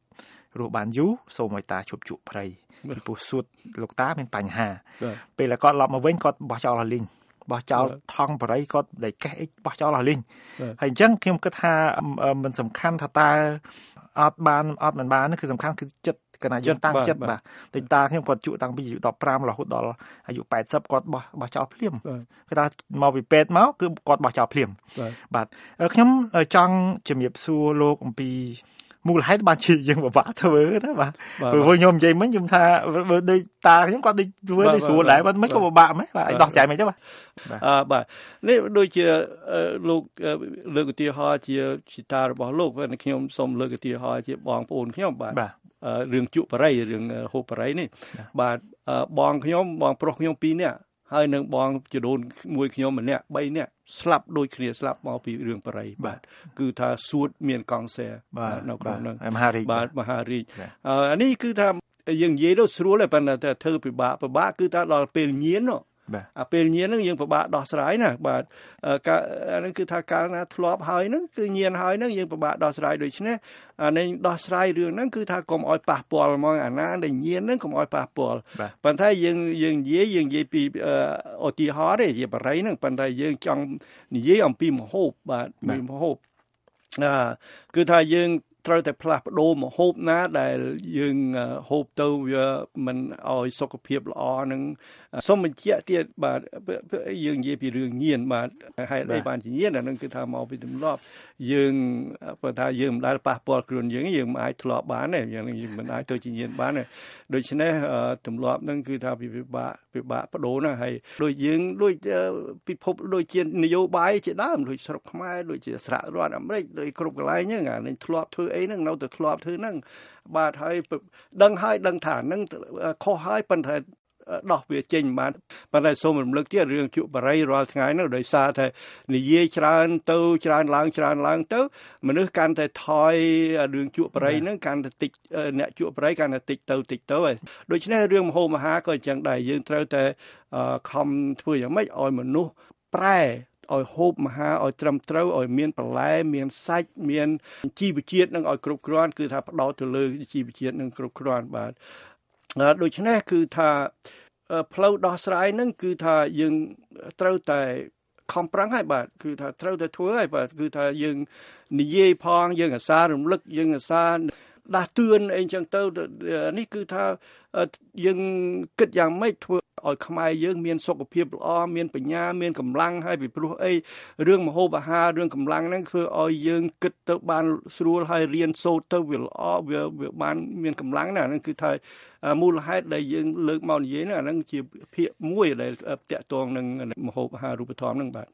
រស់បានយូរសូមឲ្យតាឈប់ជក់ព្រៃពីព្រោះសួតលោកតាមានបញ្ហាពេលគាត់ឡប់មកវិញគាត់បោះចោលលីងបោះចោលថងបរិយគាត់ដែលកេះអីបោះចោលលីងហើយអញ្ចឹងខ្ញុំគិតថាមិនសំខាន់ថាតើអត់បានអត់មិនបានគឺសំខាន់គឺចិត្តកណាយើងតាំងចិត្តបាទតែតាខ្ញុំគាត់ជក់តាំងពីអាយុដប់ប្រាំរហូតដល់អាយុប៉ែតសិបគាត់បោះបោះចោលភ្លាមគឺថាមកពីពេទ្យមកគឺគាត់បោះចោលភ្លាមបាទខ្ញុំចង់ជំរាបសួរលោកអំពីមូលហេតុបានជាយើងពិបាកធ្វើណាបាទព្រោះខ្ញុំនិយាយមិញខ្ញុំថាបើដូចតាខ្ញុំគាត់ដូចធ្វើនេះស្រួលដែរបាទមិនក៏ពិបាកហ្មងបាទឲ្យដោះស្រាយមិនទេបាទអឺបាទនេះដូចជាលោកលើកឧទាហរណ៍ជាជីតារបស់លោកខ្ញុំសូមលើកឧទាហរណ៍ជាបងប្អូនខ្ញុំបាទរឿងជក់បរិយរឿងហូបបរិយនេះបាទបងខ្ញុំបងប្រុសខ្ញុំពីរនាក់ហើយនឹងបងជីដូនមួយខ្ញុំម្នាក់បីនាក់ស្លាប់ដូចគ្នាស្លាប់មកពីរឿងបរិយបាទគឺថាសួតមានកង់សែនៅក្នុងហ្នឹងមហារាជបាទមហារាជអានេះគឺថាយើងនិយាយទៅស្រួលតែប៉ុន្តែធ្វើពិបាកពិបាកគឺថាដល់ពេលញៀននោះអាពេលញៀនហ្នឹងយើងពិបាកដោះស្រាយណាបាទការហ្នឹងគឺថាកាលណាធ្លាប់ហើយហ្នឹងគឺញៀនហើយហ្នឹងយើងពិបាកដោះស្រាយដូច្នេះអានេះដោះស្រាយរឿងហ្នឹងគឺថាកុំឲ្យប៉ះពាល់ហ្មងអាណាដែលញៀនហ្នឹងកុំឲ្យប៉ះពាល់ប៉ុន្តែយើងយើងនិយាយយើងនិយាយពីឧទាហរណ៍ទេជាបរិយហ្នឹងប៉ុន្តែយើងចង់និយាយអំពីម្ហូបបាទពីម្ហូបអាគឺថាយើងត្រូវតែផ្លាស់ប្ដូរម្ហូបណាដែលយើងហូបទៅវាមិនឲ្យសុខភាពល្អនឹងសូមបញ្ជាក់ទៀតបាទយើងនិយាយពីរឿងញៀនបាទហេតុអីបានជាញៀនអានឹងគឺថាមកពីទម្លាប់យើងបើថាយើងមិនដែលប៉ះពាល់ខ្លួនយើងយើងមិនអាចធ្លាប់បានទេយើងមិនអាចទៅជាញៀនបានទេដូច្នេះទម្លាប់នឹងគឺថាពិបាកពិបាកបដូរណាហើយដូចយើងដូចពិភពដូចជានយោបាយជាដើមដូចស្រុកខ្មែរដូចជាសហរដ្ឋអាមេរិកដូចគ្រប់កន្លែងហ្នឹងអានឹងធ្លាប់ធ្វើអីហ្នឹងនៅតែធ្លាប់ធ្វើហ្នឹងបាទហើយដឹងហើយដឹងថាហ្នឹងខុសហើយប៉ុន្តែដោះវាចេញបានប៉ុន្តែសូមរំលឹកទៀតរឿងជក់បរិយរាល់ថ្ងៃនោះដោយសារតែនិយាយច្រើនទៅច្រើនឡើងច្រើនឡើងទៅមនុស្សកាន់តែថយរឿងជក់បរិយហ្នឹងកាន់តែតិចអ្នកជក់បរិយកាន់តែតិចទៅតិចទៅហើយដូច្នេះរឿងមហោមហាក៏អញ្ចឹងដែរយើងត្រូវតែខំធ្វើយ៉ាងម៉េចឲ្យមនុស្សប្រែឲ្យហូបមហាឲ្យត្រឹមត្រូវឲ្យមានបន្លែមានសាច់មានជីវជាតិនឹងឲ្យគ្រប់គ្រាន់គឺថាផ្ដោតទៅលើជីវជាតិនឹងគ្រប់គ្រាន់បាទដូច្នេះគឺថាផ្លូវដោះស្រាយហ្នឹងគឺថាយើងត្រូវតែខំប្រឹងហើយបាទគឺថាត្រូវតែធ្វើហើយបាទគឺថាយើងនិយាយផងយើងអាសាររំលឹកយើងអាសាដាស់តឿនអីចឹងទៅនេះគឺថាយើងគិតយ៉ាងម៉េចធ្វើឲ្យខ្មែរយើងមានសុខភាពល្អមានបញ្ញាមានកម្លាំងហើយពីព្រោះអីរឿងមហូបអាហាររឿងកម្លាំងហ្នឹងធ្វើឲ្យយើងគិតទៅបានស្រួលហើយរៀនសូត្រទៅវាល្អវាវាបានមានកម្លាំងណាស់ហ្នឹងគឺថាមូលហេតុដែលយើងលើកមកនិយាយហ្នឹងអាហ្នឹងជាភាគមួយដែលតាក់ទងនឹងមហូបអាហាររូបត្ថម្ភហ្នឹងបាទ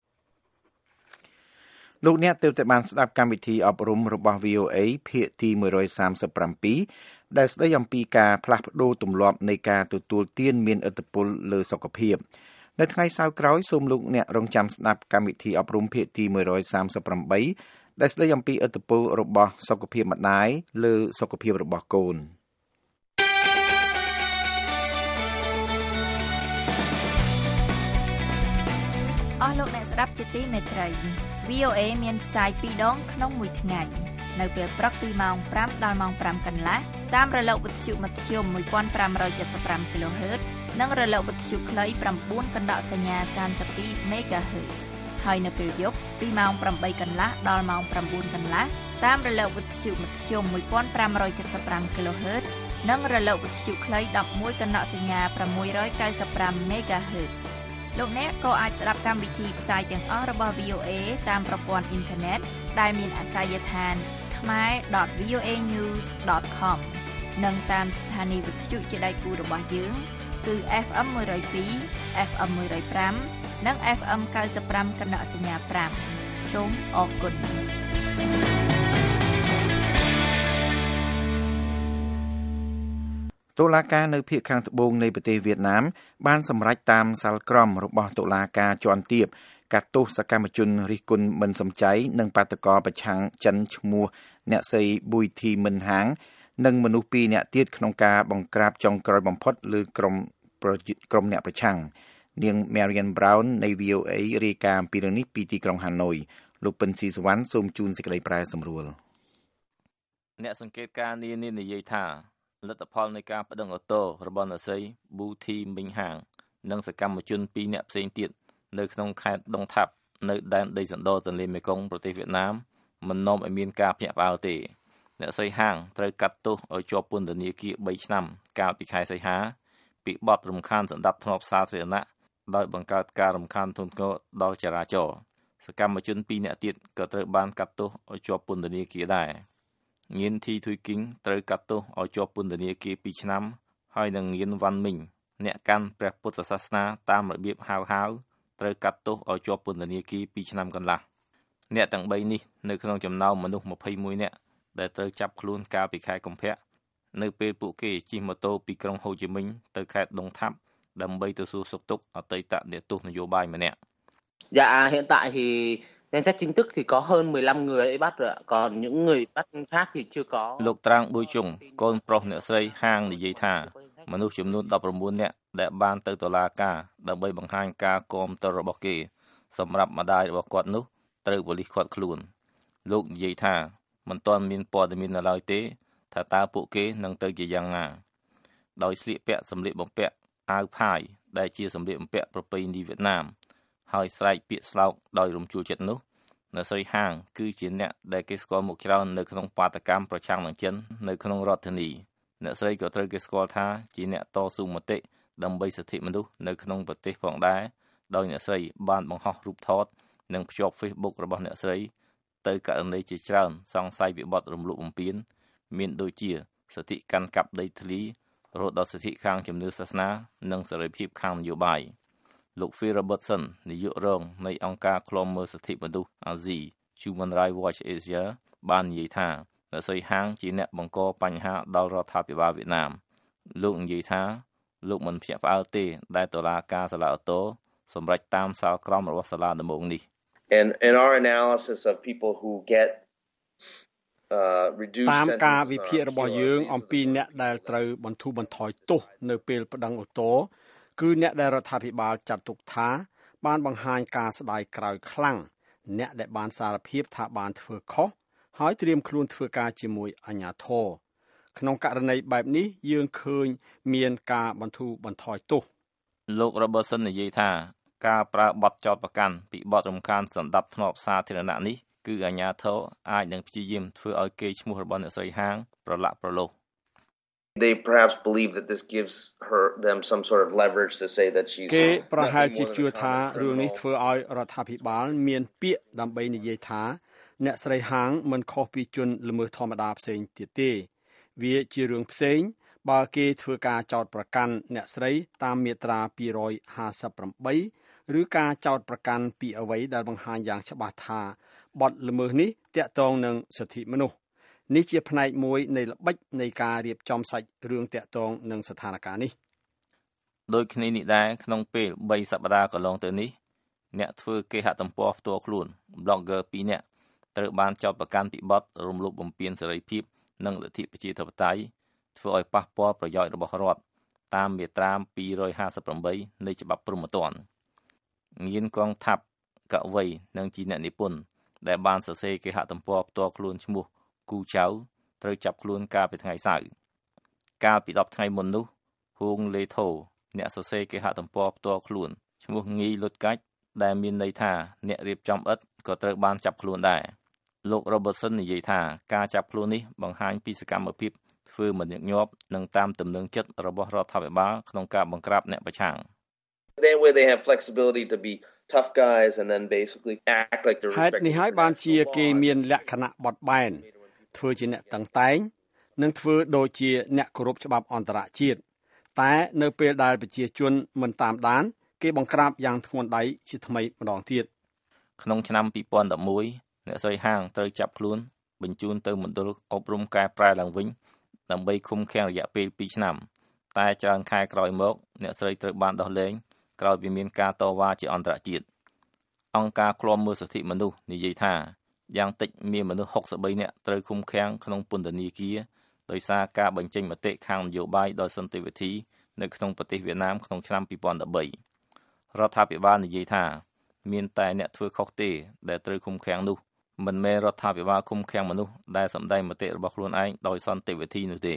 លោកអ្នកទើបតែបានស្ដាប់កម្មវិធីអប់រំរបស់ វី អូ អេ ភាគទីមួយសាមសិបប្រាំពីរដែលស្ដីអំពីការផ្លាស់ប្ដូរទម្លាប់នៃការទទួលទានមានឥទ្ធិពលលើសុខភាពនៅថ្ងៃសៅរ៍ក្រោយសូមលោកអ្នករងចាំស្ដាប់កម្មវិធីអប់រំភាគទីមួយសាមសិបប្រាំបីដែលស្ដីអំពីឥទ្ធិពលរបស់សុខភាពម្ដាយលើសុខភាពរបស់កូនអស់លោកអ្នកស្ដាប់ជាទីមេត្រី វី អូ អេ មានផ្សាយពីរដងក្នុងមួយថ្ងៃនៅពេលព្រឹកពីម៉ោងប្រាំដល់ម៉ោងប្រាំកន្លះតាមរលកវិទ្យុមធ្យមមួយពាន់ប្រាំរយเจ็ดสิบห้า kHz និងរលកវិទ្យុខ្លី៩កណ្ដកសញ្ញាសាមសិបពីរ MHz ហើយនៅពេលយប់ពីម៉ោងប្រាំបីកន្លះដល់ម៉ោងប្រាំបួនកន្លះតាមរលកវិទ្យុមធ្យមមួយពាន់ប្រាំរយเจ็ดสิบห้า kHz និងរលកវិទ្យុខ្លីដប់មួយកណ្ដកសញ្ញាប្រាំមួយរយเก้าสิบห้า MHzលោកអ្នកក៏អាចស្ដាប់កម្មវិធីផ្សាយទាំងអស់របស់ វី អូ អេ តាមប្រព័ន្ធអ៊ីនធឺណិតដែលមានអាសយដ្ឋាន khmae dot v o a news dot com និងតាមស្ថានីយវិទ្យុជាដៃគូរបស់យើងគឺ เอฟ เอ็ม one oh two เอฟ เอ็ม one oh five និង เอฟ เอ็ม ninety-five កណ្ដកសញ្ញា5សូមអរគុណតុលាការនៅភាគខាងត្បូងនៃប្រទេសវៀតណាមបានសម្រេចតាមសាលក្រមរបស់តុលាការជាន់ទាបកាត់ទោសសកម្មជនរិះគន់មិនសំចៃនិងបាតុករប្រឆាំងចិនឈ្មោះអ្នកស្រីប៊ុយធីមិនហាងនិងមនុស្សពីរនាក់ទៀតក្នុងការបង្ក្រាបចុងក្រោយបំផុតលើក្រុមក្រុមអ្នកប្រឆាំងនាង Marian Brown នៃ វី អូ អេ រាយការណ៍ពីរឿងនេះពីទីក្រុងហាណូយលោកពិនស៊ីសវណ្ណសូមជូនសេចក្តីប្រែសម្រួលអ្នកសង្កេតការណ៍នានានិយាយថាលទ្ធផលនៃការបដិងអូតូរបស់អ្នកស្រី Booty Minhang និងសកម្មជនពីរនាក់ផ្សេងទៀតនៅក្នុងខេត្តដុងថាប់នៅដែនដីសណ្ដោទន្លេមេគង្គប្រទេសវៀតណាមមិននាំឲ្យមានការភ្ញាក់ផ្អើលទេអ្នកស្រីហាងត្រូវកាត់ទោសឲ្យជាប់ពន្ធនាគារបីឆ្នាំកាលពីខែសីហាពីបទរំខានសណ្ដាប់ធ្នាប់សាធារណៈដោយបង្កើតការរំខានធ្ងន់ធ្ងរដល់ចរាចរណ៍សកម្មជនពីរនាក់ទៀតក៏ត្រូវបានកាត់ទោសឲ្យជាប់ពន្ធនាគារដែរងៀនធីធុយគីងត្រូវកាត់ទោសឲ្យជាប់ពន្ធនាគារពីរឆ្នាំហើយនឹងងៀនវ៉ាន់មីងអ្នកកាន់ព្រះពុទ្ធសាសនាតាមរបៀបហៅហៅត្រូវកាត់ទោសឲ្យជាប់ពន្ធនាគារពីរឆ្នាំកន្លះអ្នកទាំងបីនេះនៅក្នុងចំណោមមនុស្សម្ភៃមួយនាក់ដែលត្រូវចាប់ខ្លួនកាលពីខែកុម្ភៈនៅពេលពួកគេជិះម៉ូតូពីក្រុងហូជីមិញទៅខេត្តដុងថាប់ដើម្បីទៅសួរសុខទុក្ខអតីតអ្នកទោសនយោបាយម្នាក់ Dạ hiện tại thì danh sách chính thức thì có hơn mười lăm người ấy bắt rồi ạ. Còn những người bắt khác thì chưa có. លោកត្រាំងប៊ុយជុងកូនប្រុសអ្នកស្រីហាងនិយាយថាមនុស្សចំនួនដប់ប្រាំបួននាក់ដែលបានទៅតុលាការដើម្បីបង្ហាញការគាំទ្ររបស់គេសម្រាប់ម្ដាយរបស់គាត់នោះត្រូវប៉ូលីសឃាត់ខ្លួនលោកនិយាយថាមិនទាន់មានព័ត៌មាននៅឡើយទេថាតើពួកគេនឹងទៅជាយ៉ាងណាដោយស្លៀកពាក់សម្លៀកបំពាក់អាវផាយដែលជាសម្លៀកបំពាក់ប្រពៃណីវៀតណាមហើយស្រែកពាក្យស្លោកដោយរំជួលចិត្តនោះអ្នកស្រីហាងគឺជាអ្នកដែលគេស្គាល់មុខច្រើននៅក្នុងបាតកម្មប្រឆាំងនឹងចិននៅក្នុងរដ្ឋធានីអ្នកស្រីក៏ត្រូវគេស្គាល់ថាជាអ្នកតស៊ូមតិដើម្បីសិទ្ធិមនុស្សនៅក្នុងប្រទេសផងដែរដោយអ្នកស្រីបានបង្ហោះរូបថតនិងភ្ជាប់ Facebook របស់អ្នកស្រីទៅករណីជាច្រើនសង្ស័យពីបទរំលោភបំពានមានដូចជាសិទ្ធិកាន់កាប់ដីធ្លីរហូតដល់សិទ្ធិខាងជំនឿសាសនានិងសេរីភាពខាងនយោបាយលោក Phil Robertson នាយករងនៃអង្គការឃ្លាំមើលសិទ្ធិមនុស្សអាស៊ី Human Rights Watch Asia បាននិយាយថាអ្នកស្រីហាងជាអ្នកបង្កបញ្ហាដល់រដ្ឋាភិបាលវៀតណាមលោកនិយាយថាលោកមិនភ្ញាក់ផ្អើលទេដែលតុលាការសាលាអូតូសម្រេចតាមសាលក្រមរបស់សាលាដំបងនេះ And in our analysis of people who get uh reduced តាមការវិភាគរបស់យើងអំពីអ្នកដែលត្រូវបន្ធូរបន្ថយទោសនៅពេលប្តឹងអូតូគឺអ្នកដែលរដ្ឋាភិបាលចាត់ទុកថាបានបង្ហាញការស្ដាយក្រោយខ្លាំងអ្នកដែលបានសារភាពថាបានធ្វើខុសហើយត្រៀមខ្លួនធ្វើការជាមួយអាជ្ញាធរក្នុងករណីបែបនេះយើងឃើញមានការបន្ធូរបន្ថយទោសលោក Robertson និយាយថាការប្រើបទចោទប្រកាន់ពីបទរំខានសណ្ដាប់ធ្នាប់សាធារណៈនេះគឺអាជ្ញាធរអាចនឹងព្យាយាមធ្វើឲ្យកេរ្តិ៍ឈ្មោះរបស់អ្នកស្រីហាងប្រឡាក់ប្រឡូស They perhaps believe that this gives her them some sort of leverage to say that she's គេប្រហែលជាជឿថារឿងនេះធ្វើឲ្យរដ្ឋាភិបាលមានពាក្យដើម្បីនិយាយថាអ្នកស្រីហាងមិនខុសពីជនល្មើសធម្មតាផ្សេងទៀតទេវាជារឿងផ្សេងបើគេធ្វើការចោទប្រកាន់អ្នកស្រីតាមមាត្រាពីរห้าสิบแปดឬការចោទប្រកាន់ពីអ្វីដែលបង្ហាញយ៉ាងច្បាស់ថាបទល្មើសនេះទាក់ទងនឹងសិទ្ធិមនុស្សនេះជាផ្នែកមួយនៃល្បិចនៃការរៀបចំសាច់រឿងទាក់ទងនឹងស្ថានភាពនេះដោយគ្នានេះដែរក្នុងពេលបីសប្តាហ៍កន្លងទៅនេះអ្នកធ្វើគេហទំព័រផ្ទាល់ខ្លួន blogger ពីរនាក់ត្រូវបានចោទប្រកាន់ពីបទរំលោភបំពានសេរីភាពនិងលទ្ធិប្រជាធិបតេយ្យធ្វើឲ្យប៉ះពាល់ប្រយោជន៍របស់រដ្ឋតាមមាត្រាពីរห้าสิบแปดនៃច្បាប់ព្រហ្មទណ្ឌងៀនកងថាប់កវី និងជាអ្នកនិពន្ធដែលបានសរសេរគេហទំព័រផ្ទាល់ខ្លួនឈ្មោះគូចៅត្រូវចាប់ខ្លួនកាលពីថ្ងៃសៅរ៍កាលពីដប់ថ្ងៃមុននោះហួងលេថូអ្នកសរសេរគេហទំព័រផ្ទាល់ខ្លួនឈ្មោះងីលុតកាច់ដែលមានន័យថាអ្នករៀបចំឥដ្ឋក៏ត្រូវបានចាប់ខ្លួនដែរលោក Robertson និយាយថាការចាប់ខ្លួននេះបង្ហាញពីសកម្មភាពធ្វើមិនញឹកញាប់និងតាមទំនឹងចិត្តរបស់រដ្ឋាភិបាលក្នុងការបង្ក្រាបអ្នកប្រឆាំង Then where they have flexibility to be tough guys and then basically act like they're ហេតុនេះហើយបានជាគេមានលក្ខណៈបត់បែនធ្វើជាអ្នកតឹងតែងនិងធ្វើដូចជាអ្នកគោរពច្បាប់អន្តរជាតិតែនៅពេលដែលប្រជាជនមិនតាមដានគេបង្ក្រាបយ៉ាងធ្ងន់ដៃជាថ្មីម្ដងទៀតក្នុងឆ្នាំពីរពាន់ដប់មួយអ្នកស្រីហាងត្រូវចាប់ខ្លួនបញ្ជូនទៅមណ្ឌលអប់រំកែប្រែឡើងវិញដើម្បីឃុំឃាំងរយៈពេលពីរឆ្នាំតែច្រើនខែក្រោយមកអ្នកស្រីត្រូវបានដោះលែងក្រោយពីមានការតវ៉ាជាអន្តរជាតិអង្គការឃ្លាំមើលសិទ្ធិមនុស្សនិយាយថាយ៉ាងតិចមានមនុស្សหกสิบ三នាក់ត្រូវឃុំឃាំងក្នុងពន្ធនាគារដោយសារការបញ្ចេញមតិខាងនយោបាយដោយសន្តិវិធីនៅក្នុងប្រទេសវៀតណាមក្នុងឆ្នាំពីរពាន់ដប់បីរដ្ឋាភិបាលនិយាយថាមានតែអ្នកធ្វើខុសទេដែលត្រូវឃុំឃាំងនោះមិនមែនរដ្ឋាភិបាលឃុំឃាំងមនុស្សដែលសម្ដែងមតិរបស់ខ្លួនឯងដោយសន្តិវិធីនោះទេ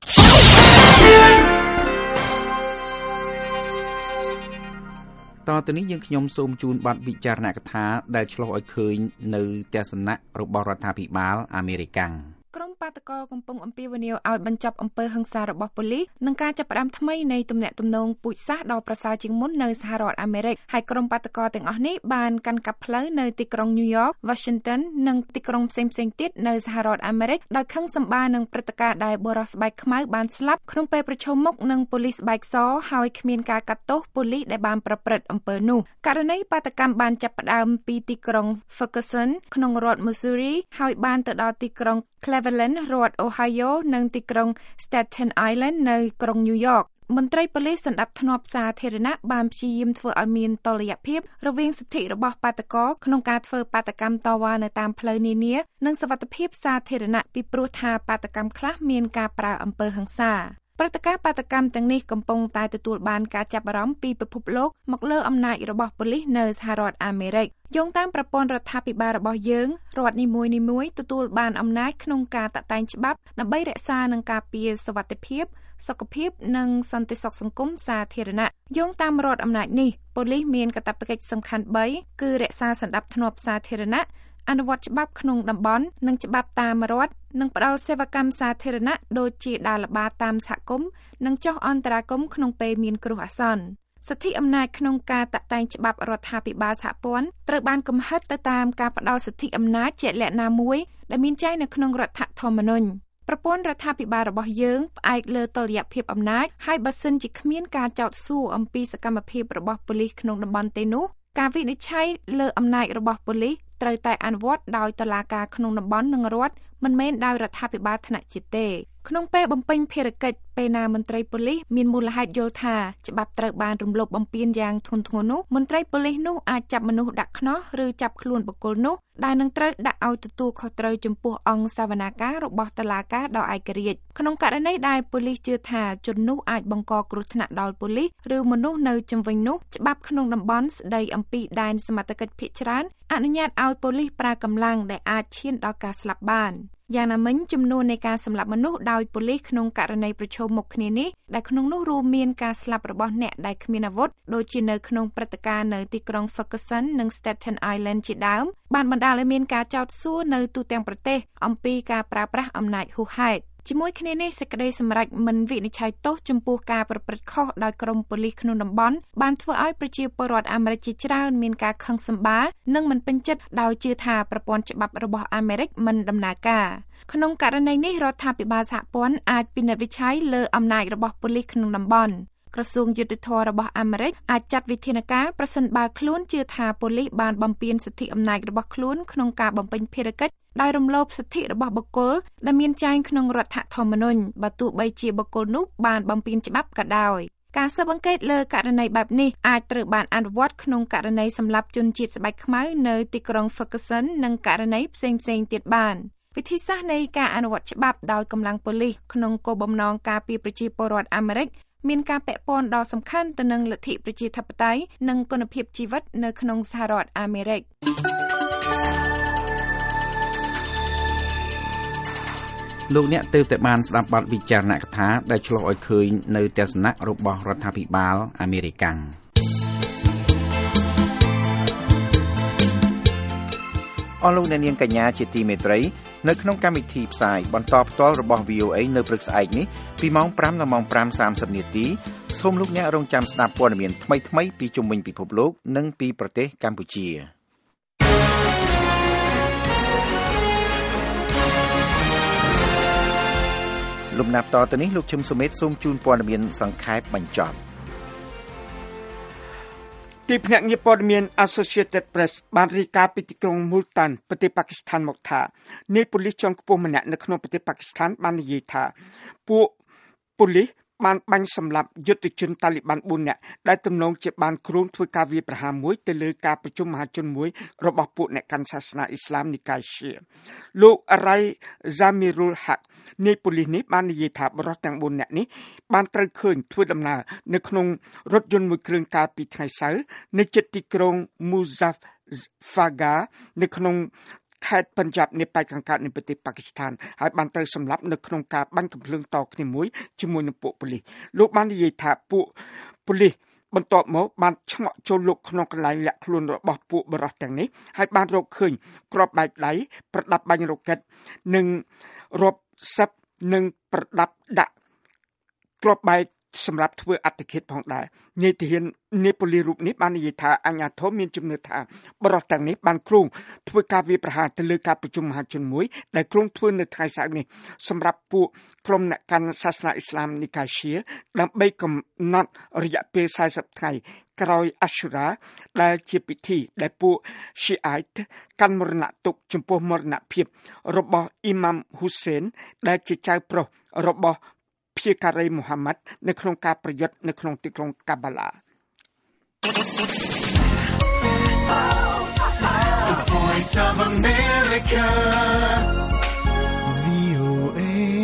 តទៅនេះយើងខ្ញុំសូមជូនបទវិចារណកថាដែលឆ្លុះឲ្យឃើញនៅទស្សនៈរបស់រដ្ឋាភិបាលអាមេរិកក្រុមបាតកោកំពុងអំពាវនាវឲ្យបញ្ចប់អំពើហិង្សារបស់ប៉ូលីសនិងការចាប់ផ្ដើមថ្មីនៃទំនាក់ទំនងពូជសាសន៍ដ៏ប្រសើរជាងមុននៅសហរដ្ឋអាមេរិកហើយក្រុមបាតកោទាំងអស់នេះបានកាន់កាប់ផ្លូវនៅទីក្រុង New York, Washington និងទីក្រុងផ្សេងៗទៀតនៅសហរដ្ឋអាមេរិកដោយខឹងសម្បានឹងព្រឹត្តិការណ៍ដែលបុរសស្បែកខ្មៅបានស្លាប់ក្នុងពេលប្រជុំមុខនឹងប៉ូលីសស្បែកសហើយគ្មានការកាត់ទោសប៉ូលីសដែលបានប្រព្រឹត្តអំពើនោះករណីបាតកម្មបានចាប់ផ្ដើមពីទីក្រុង Ferguson ក្នុងរដ្ឋ Missouri ហើយបានទៅដល់ទីក្រុងCleveland រដ្ឋ Ohio និងទីក្រុង Staten Island នៅក្រុង New York មន្ត្រីប៉ូលីសសណ្ដាប់ធ្នាប់សាធារណៈបានព្យាយាមធ្វើឲ្យមានតុល្យភាពរវាងសិទ្ធិរបស់បាតកោក្នុងការធ្វើបាតកម្មតវ៉ានៅតាមផ្លូវនានានិងសុវត្ថិភាពសាធារណៈពីព្រោះថាបាតកម្មខ្លះមានការប្រើអំពើហិង្សាព្រឹត្តិការណ៍បាតកម្មទាំងនេះកំពុងតែទទួលបានការចាប់អារម្មណ៍ពីពិភពលោកមកលើអំណាចរបស់ប៉ូលីសនៅសហរដ្ឋអាមេរិកយោងតាមប្រព័ន្ធរដ្ឋាភិបាលរបស់យើងរដ្ឋនីមួយៗទទួលបានអំណាចក្នុងការតាក់តែងច្បាប់ដើម្បីរក្សានិងការពារសុវត្ថិភាពសុខភាពនិងសន្តិសុខសង្គមសាធារណៈយោងតាមរដ្ឋអំណាចនេះប៉ូលីសមានកាតព្វកិច្ចសំខាន់បីគឺរក្សាសណ្ដាប់ធ្នាប់សាធារណៈអនុវត្តច្បាប់ក្នុងតំបន់និងច្បាប់តាមរដ្ឋនិងផ្ដល់សេវាកម្មសាធារណៈដូចជាដើរល្បាតតាមសហគមន៍និងចុះអន្តរាគមន៍ក្នុងពេលមានគ្រោះអាសន្នសិទ្ធិអំណាចក្នុងការតាក់តែងច្បាប់រដ្ឋាភិបាលសហព័ន្ធត្រូវបានកំហិតទៅតាមការផ្ដល់សិទ្ធិអំណាចជាក់លាក់ណាមួយដែលមានចែងនៅក្នុងរដ្ឋធម្មនុញ្ញប្រព័ន្ធរដ្ឋាភិបាលរបស់យើងផ្អែកលើតុល្យភាពអំណាចហើយបើសិនជាគ្មានការចោទសួរអំពីសកម្មភាពរបស់ប៉ូលីសក្នុងតំបន់ទេនោះការវិនិច្ឆ័យលើអំណាចរបស់ប៉ូលីសត្រូវតែអនុវត្តដោយតុលាការក្នុងតំបន់និងរដ្ឋមិនមែនដោយរដ្ឋាភិបាលថ្នាក់ជាតិទេក្នុងពេលបំពេញភារកិច្ចពេលណាមន្ត្រីប៉ូលីសមានមូលហេតុយល់ថាច្បាប់ត្រូវបានរំលោភបំពានយ៉ាងធ្ងន់ធ្ងរនោះមន្ត្រីប៉ូលីសនោះអាចចាប់មនុស្សដាក់ខ្នោះឬចាប់ខ្លួនបុគ្គលនោះដែលនឹងត្រូវដាក់ឲ្យទទួលខុសត្រូវចំពោះអង្គសវនាការរបស់តុលាការដ៏ឯករាជ្យក្នុងករណីដែលប៉ូលីសជឿថាជននោះអាចបង្កគ្រោះថ្នាក់ដល់ប៉ូលីសឬមនុស្សនៅជុំវិញនោះច្បាប់ក្នុងតំបន់ស្ដីអំពីដែនសមត្ថកិច្ចភាគច្រើនអនុញ្ញាតឲ្យប៉ូលីសប្រើកម្លាំងដែលអាចឈានដល់ការស្លាប់បានយ៉ាងណាមិញចំនួននៃការសម្លាប់មនុស្សដោយប៉ូលីសក្នុងករណីប្រឈមមុខគ្នានេះដែលក្នុងនោះរួមមានការស្លាប់របស់អ្នកដែលគ្មានអាវុធដូចជានៅក្នុងព្រឹត្តិការណ៍នៅទីក្រុង Ferguson និង Staten Island ជាដើមបានបណ្ដាលឲ្យមានការចោទសួរនៅទូទាំងប្រទេសអំពីការប្រើប្រាស់អំណាចហួសហេតុជាមួយគ្នានេះសេចក្តីសម្រេចមិនវិនិច្ឆ័យទោសចំពោះការប្រព្រឹត្តខុសដោយក្រុមប៉ូលីសក្នុងតំបន់បានធ្វើឲ្យប្រជាពលរដ្ឋអាមេរិកជាច្រើនមានការខឹងសម្បារនិងមិនពេញចិត្តដោយជឿថាប្រព័ន្ធច្បាប់របស់អាមេរិកមិនដំណើរការក្នុងករណីនេះរដ្ឋាភិបាលសហព័ន្ធអាចពិនិត្យវិនិច្ឆ័យលើអំណាចរបស់ប៉ូលីសក្នុងតំបន់ក្រសួងយុតិធម៌របស់អាមេរិកអាចចាត់វិធានការប្រសិនបើខ្លួនជឿថាប៉ូលីសបានបំពានសិទ្ធិអំណាចរបស់ខ្លួនក្នុងការបំពេញភារកិច្ចដោយរំលោភសិទ្ធិរបស់បុគ្គលដែលមានចែងក្នុងរដ្ឋធម្មនុញ្ញបើទោះបីជាបុគ្គលនោះបានបំពានច្បាប់ក៏ដោយការស៊ើបអង្កេតលើករណីបែបនេះអាចត្រូវបានអនុវត្តក្នុងករណីសម្លាប់ជនជាតិស្បែកខ្មៅនៅទីក្រុង Ferguson និងករណីផ្សេងៗទៀតបានវិធីសាស្ត្រនៃការអនុវត្តច្បាប់ដោយកម្លាំងប៉ូលីសក្នុងគោលបំណងការពារប្រជាពលរដ្ឋអាមេរិកមានការពាក់ព័ន្ធដ៏សំខាន់ទៅនឹងលទ្ធិប្រជាធិបតេយ្យនិងគុណភាពជីវិតនៅក្នុងសហរដ្ឋអាមេរិកលោកអ្នកទើបតែបានស្ដាប់បទវិចារណកថាដែលឆ្លុះឲ្យឃើញនៅទស្សនៈរបស់រដ្ឋាភិបាលអាមេរិកអស់លោកអ្នកនាងកញ្ញាជាទីមេត្រីនៅក្នុងកម្មវិធីផ្សាយបន្តផ្ទាល់របស់ វី អូ អេ នៅព្រឹកស្អែកនេះពីម៉ោងប្រាំដល់ម៉ោងប្រាំសាមសិបនាទីសូមលោកអ្នករងចាំស្ដាប់ព័ត៌មានថ្មីៗពីជុំវិញពិភពលោកនិងពីប្រទេសកម្ពុជាលំដាប់តទៅនេះលោកឈឹមសុមេតសូមជូនព័ត៌មានសង្ខេបបញ្ចប់ទីភ្នាក់ងារព័ត៌មាន Associated Press បានរាយការណ៍ពីទីក្រុង Multan ប្រទេសប៉ាគីស្ថានមកថានាយប៉ូលីសជាន់ខ្ពស់ម្នាក់នៅក្នុងប្រទេសប៉ាគីស្ថានបាននិយាយថាពួកប៉ូលីសបានបាញ់សម្លាប់យុទ្ធជនតាលីបានបួននាក់ដែលទំនងជាបានគ្រោងធ្វើការវាយប្រហារមួយទៅលើការប្រជុំមហាជនមួយរបស់ពួកអ្នកកាន់សាសនាអ៊ីស្លាមនីកាយឈីលោក Arai Zamirul Haq នាយប៉ូលីសនេះបាននិយាយថាបរិសុទ្ធទាំងបួននាក់នេះបានត្រូវឃើញធ្វើដំណើរនៅក្នុងរថយន្តមួយគ្រឿងកាលពីថ្ងៃសៅរ៍នៅជិតទីក្រុង Muzaffar នៅក្នុងខេត្តបញ្ជាប់នៃប៉ែកខាងកើតនៃប្រទេសប៉ាគីស្ថានហើយបានត្រូវសម្លាប់នៅក្នុងការបាញ់កាំភ្លើងតគ្នាមួយជាមួយនឹងពួកប៉ូលីសលោកបាននិយាយថាពួកប៉ូលីសបន្ទាប់មកបានឆ្ងក់ចូលលោកក្នុងកន្លែងលាក់ខ្លួនរបស់ពួកបរិសុទ្ធទាំងនេះហើយបានរកឃើញគ្រាប់បែកដៃប្រដាប់បាញ់រ៉ុកែតនិងរាប់សិបនិងប្រដាប់ដាក់គ្រាប់បែកសម្រាប់ធ្វើអត្តឃាតផងដែរនាយទាហាននាយប៉ូលីសរូបនេះបាននិយាយថាអាជ្ញាធរមានជំនឿថាបរិសុទ្ធទាំងនេះបានគ្រោងធ្វើការវាយប្រហារទៅលើការប្រជុំមហាជនមួយដែលគ្រោងធ្វើនៅថ្ងៃសៅរ៍នេះសម្រាប់ពួកក្រុមអ្នកកាន់សាសនាអ៊ីស្លាមនីកាឈីដើម្បីកំណត់រយៈពេលสี่สิบថ្ងៃក្រោយអាស៊ូរ៉ាដែលជាពិធីដែលពួកឈីអាតកាន់មរណទុក្ខចំពោះមរណភាពរបស់អ៊ីម៉ាំហ៊ូសេនដែលជាចៅប្រុសរបស់ភៀការីមូហាម៉ាត់នៅក្នុងការប្រយុទ្ធនៅក្នុងទីក្រុងកាបាឡា The Voice of America វី អូ เอ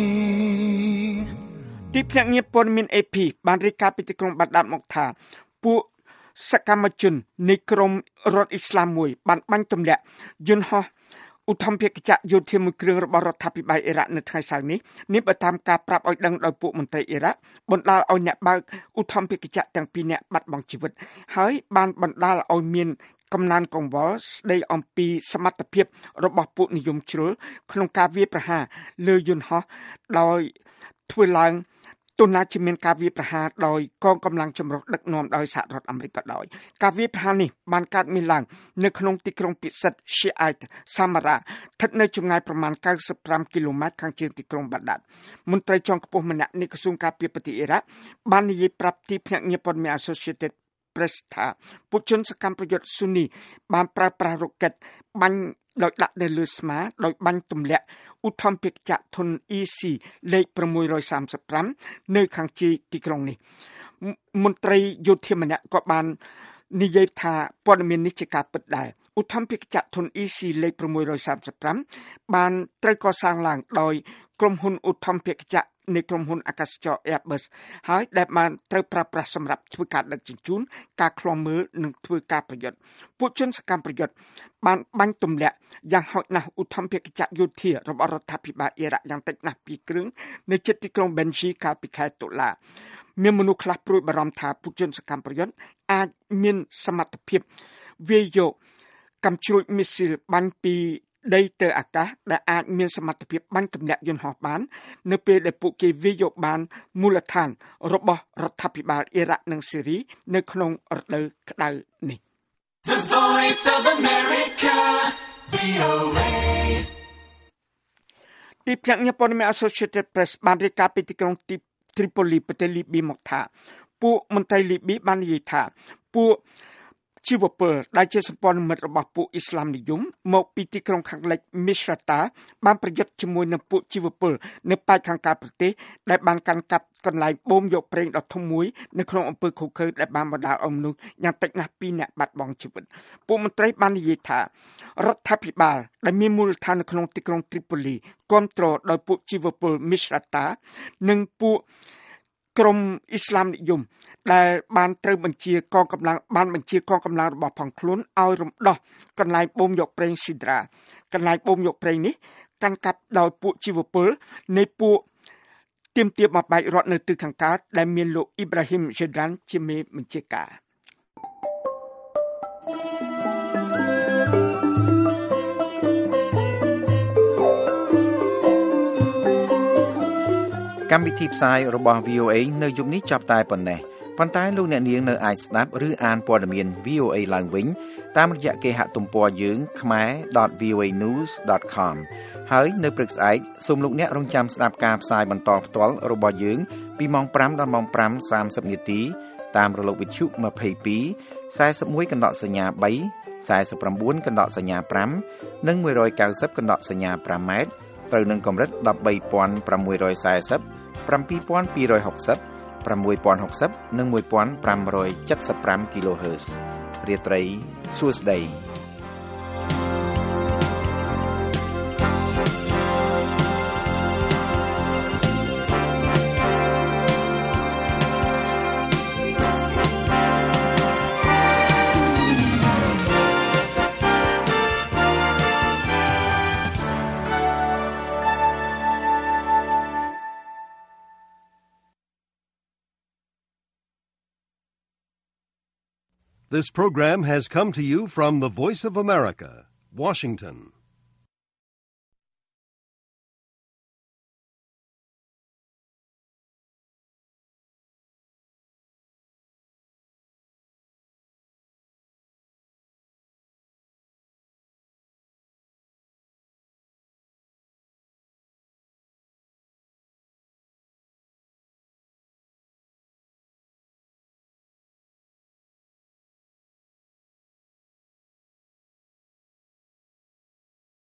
ទីភ្នាក់ងារព័ត៌មាន เอ พี បានរាយការណ៍ពីទីក្រុងបាដាដមកថាពួកសកម្មជននៃក្រុមរដ្ឋអ៊ីស្លាមមួយបានបាញ់ទម្លាក់យន្តហោះឧទ្ធម្ភាគចក្រយោធាមួយគ្រឿងរបស់រដ្ឋាភិបាលអ៊ីរ៉ាក់នៅថ្ងៃសៅរ៍នេះនេះបើតាមការប្រាប់ឲ្យដឹងដោយពួកមន្ត្រីអ៊ីរ៉ាក់បណ្ដាលឲ្យអ្នកបើកឧទ្ធម្ភាគចក្រទាំងពីរនាក់បាត់បង់ជីវិតហើយបានបណ្ដាលឲ្យមានកំណើនកង្វល់ស្ដីអំពីសមត្ថភាពរបស់ពួកនិយមជ្រុលក្នុងការវាយប្រហារលើយន្តហោះដោយធ្វើឡើងទោះណាជាមានការវាយប្រហារដោយកងកម្លាំងចម្រុះដឹកនាំដោយសហរដ្ឋអាមេរិកក៏ដោយការវាយប្រហារនេះបានកើតមានឡើងនៅក្នុងទីក្រុងពិសិដ្ឋ Shiite Samara ស្ថិតនៅចម្ងាយប្រមាណ九十五គីឡូម៉ែត្រខាងជើងទីក្រុងបាដាដមន្ត្រីជាន់ខ្ពស់ម្នាក់នៃក្រសួងការពារប្រទេសអ៊ីរ៉ាក់បាននិយាយប្រាប់ទីភ្នាក់ងារព័ត៌មាន Associated Press ថាពួកជនសកម្មប្រយុទ្ធស៊ូនីបានប្រើប្រាស់រ៉ុកែតបាញ់ដោយដាក់នៅលើស្មាដោយបាញ់ទម្លាក់ឧទ្ធម្ភាគចក្រធុន អ៊ី ស៊ី លេខsáu三fiveនៅខាងជើងទីក្រុងនេះមន្ត្រីយោធាម្នាក់ក៏បាននិយាយថាព័ត៌មាននេះជាការពិតដែរឧទ្ធម្ភាគចក្រធុន អ៊ី ស៊ី លេខsáu三fiveបានត្រូវកសាងឡើងដោយក្រុមហ៊ុនឧទ្ធម្ភាគចក្រនៃក្រុមហ៊ុនអាកាសចរ Airbus ហើយដែលបានត្រូវប្រើប្រាស់សម្រាប់ធ្វើការដឹកជញ្ជូនការឃ្លាំមើលនិងធ្វើការប្រយុទ្ធពួកជនសកម្មប្រយុទ្ធបានបាញ់ទម្លាក់យ៉ាងហោចណាស់ឧទ្ធម្ភាគចក្រយោធារបស់រដ្ឋាភិបាលអ៊ីរ៉ាក់យ៉ាងតិចណាស់ពីរគ្រឿងនៅជិតទីក្រុង Benji កាលពីខែតុលាមានមនុស្សខ្លះព្រួយបារម្ភថាពួកជនសកម្មប្រយុទ្ធអាចមានសមត្ថភាពវាយយកកាំជ្រួចមីស៊ីលបាញ់ពីដីទៅអាកាសដែលអាចមានសមត្ថភាពបាញ់ទម្លាក់យន្តហោះបាននៅពេលដែលពួកគេវាយយកបានមូលដ្ឋានរបស់រដ្ឋាភិបាលអ៊ីរ៉ាក់និងស៊េរីនៅក្នុងរដូវក្តៅនេះ The Voice of America វី អូ เอទីភ្នាក់ងារព័ត៌មាន Associated Press បានរាយការណ៍ពីទីក្រុង Tripoli ប្រទេសលីប៊ីមកថាពួកមន្ត្រីលីប៊ីបាននិយាយថាពួកជីវពលដែលជាសម្ព័ន្ធមិត្តរបស់ពួកអ៊ីស្លាមនិយមមកពីទីក្រុងខាងលិច Misrata បានប្រយុទ្ធជាមួយនឹងពួកជីវពលនៅប៉ែកខាងកើតប្រទេសដែលបានកាន់កាប់កន្លែងបូមយកប្រេងដ៏ធំមួយនៅក្នុងអំពើឃោរឃៅដែលបានបណ្ដាលឲ្យមនុស្សយ៉ាងតិចណាស់ពីរនាក់បាត់បង់ជីវិតពួកមន្ត្រីបាននិយាយថារដ្ឋាភិបាលដែលមានមូលដ្ឋាននៅក្នុងទីក្រុង Tripoli គ្រប់គ្រងដោយពួកជីវពល Misrata និងពួកក្រុមអ៊ីស្លាមនិយមដែលបានត្រូវបញ្ជាកងកម្លាំងបានបញ្ជាកងកម្លាំងរបស់ផងខ្លួនឲ្យរំដោះកន្លែងបូមយកប្រេងស៊ីដ្រាកន្លែងបូមយកប្រេងនេះកាន់កាប់ដោយពួកជីវពលនៃពួកទាមទារបំបែករដ្ឋនៅទិសខាងកើតដែលមានលោកអ៊ីប្រាហ៊ីម Jedran ជាមេបញ្ជាការកម្មវិធីផ្សាយរបស់ វី អូ เอ នៅយប់នេះចាប់តែប៉ុណ្ណេះប៉ុន្តែលោកអ្នកនាងនៅអាចស្ដាប់ឬអានព័ត៌មាន វី អូ เอ ឡើងវិញតាមរយៈគេហទំព័រយើង khmer dot v o a news dot com ហើយនៅព្រឹកស្អែកសូមលោកអ្នករងចាំស្ដាប់ការផ្សាយបន្តផ្ទាល់របស់យើងពីម៉ោងfiveដល់ម៉ោងfive thirtyនាទីតាមរលកវិទ្យុtwenty-two, forty-oneកណ្ដកសញ្ញាthree, forty-nineកណ្ដកសញ្ញាfiveនិងone ninetyកណ្ដកសញ្ញាfiveម៉ែត្រត្រូវនឹងកម្រិតthirteen thousand six forty, seven thousand two sixty, six thousand sixtyនិងfifteen seventy-five គីឡូហឺតซ์រាត្រីសួស្តី This program has come to you from the Voice of America, Washington.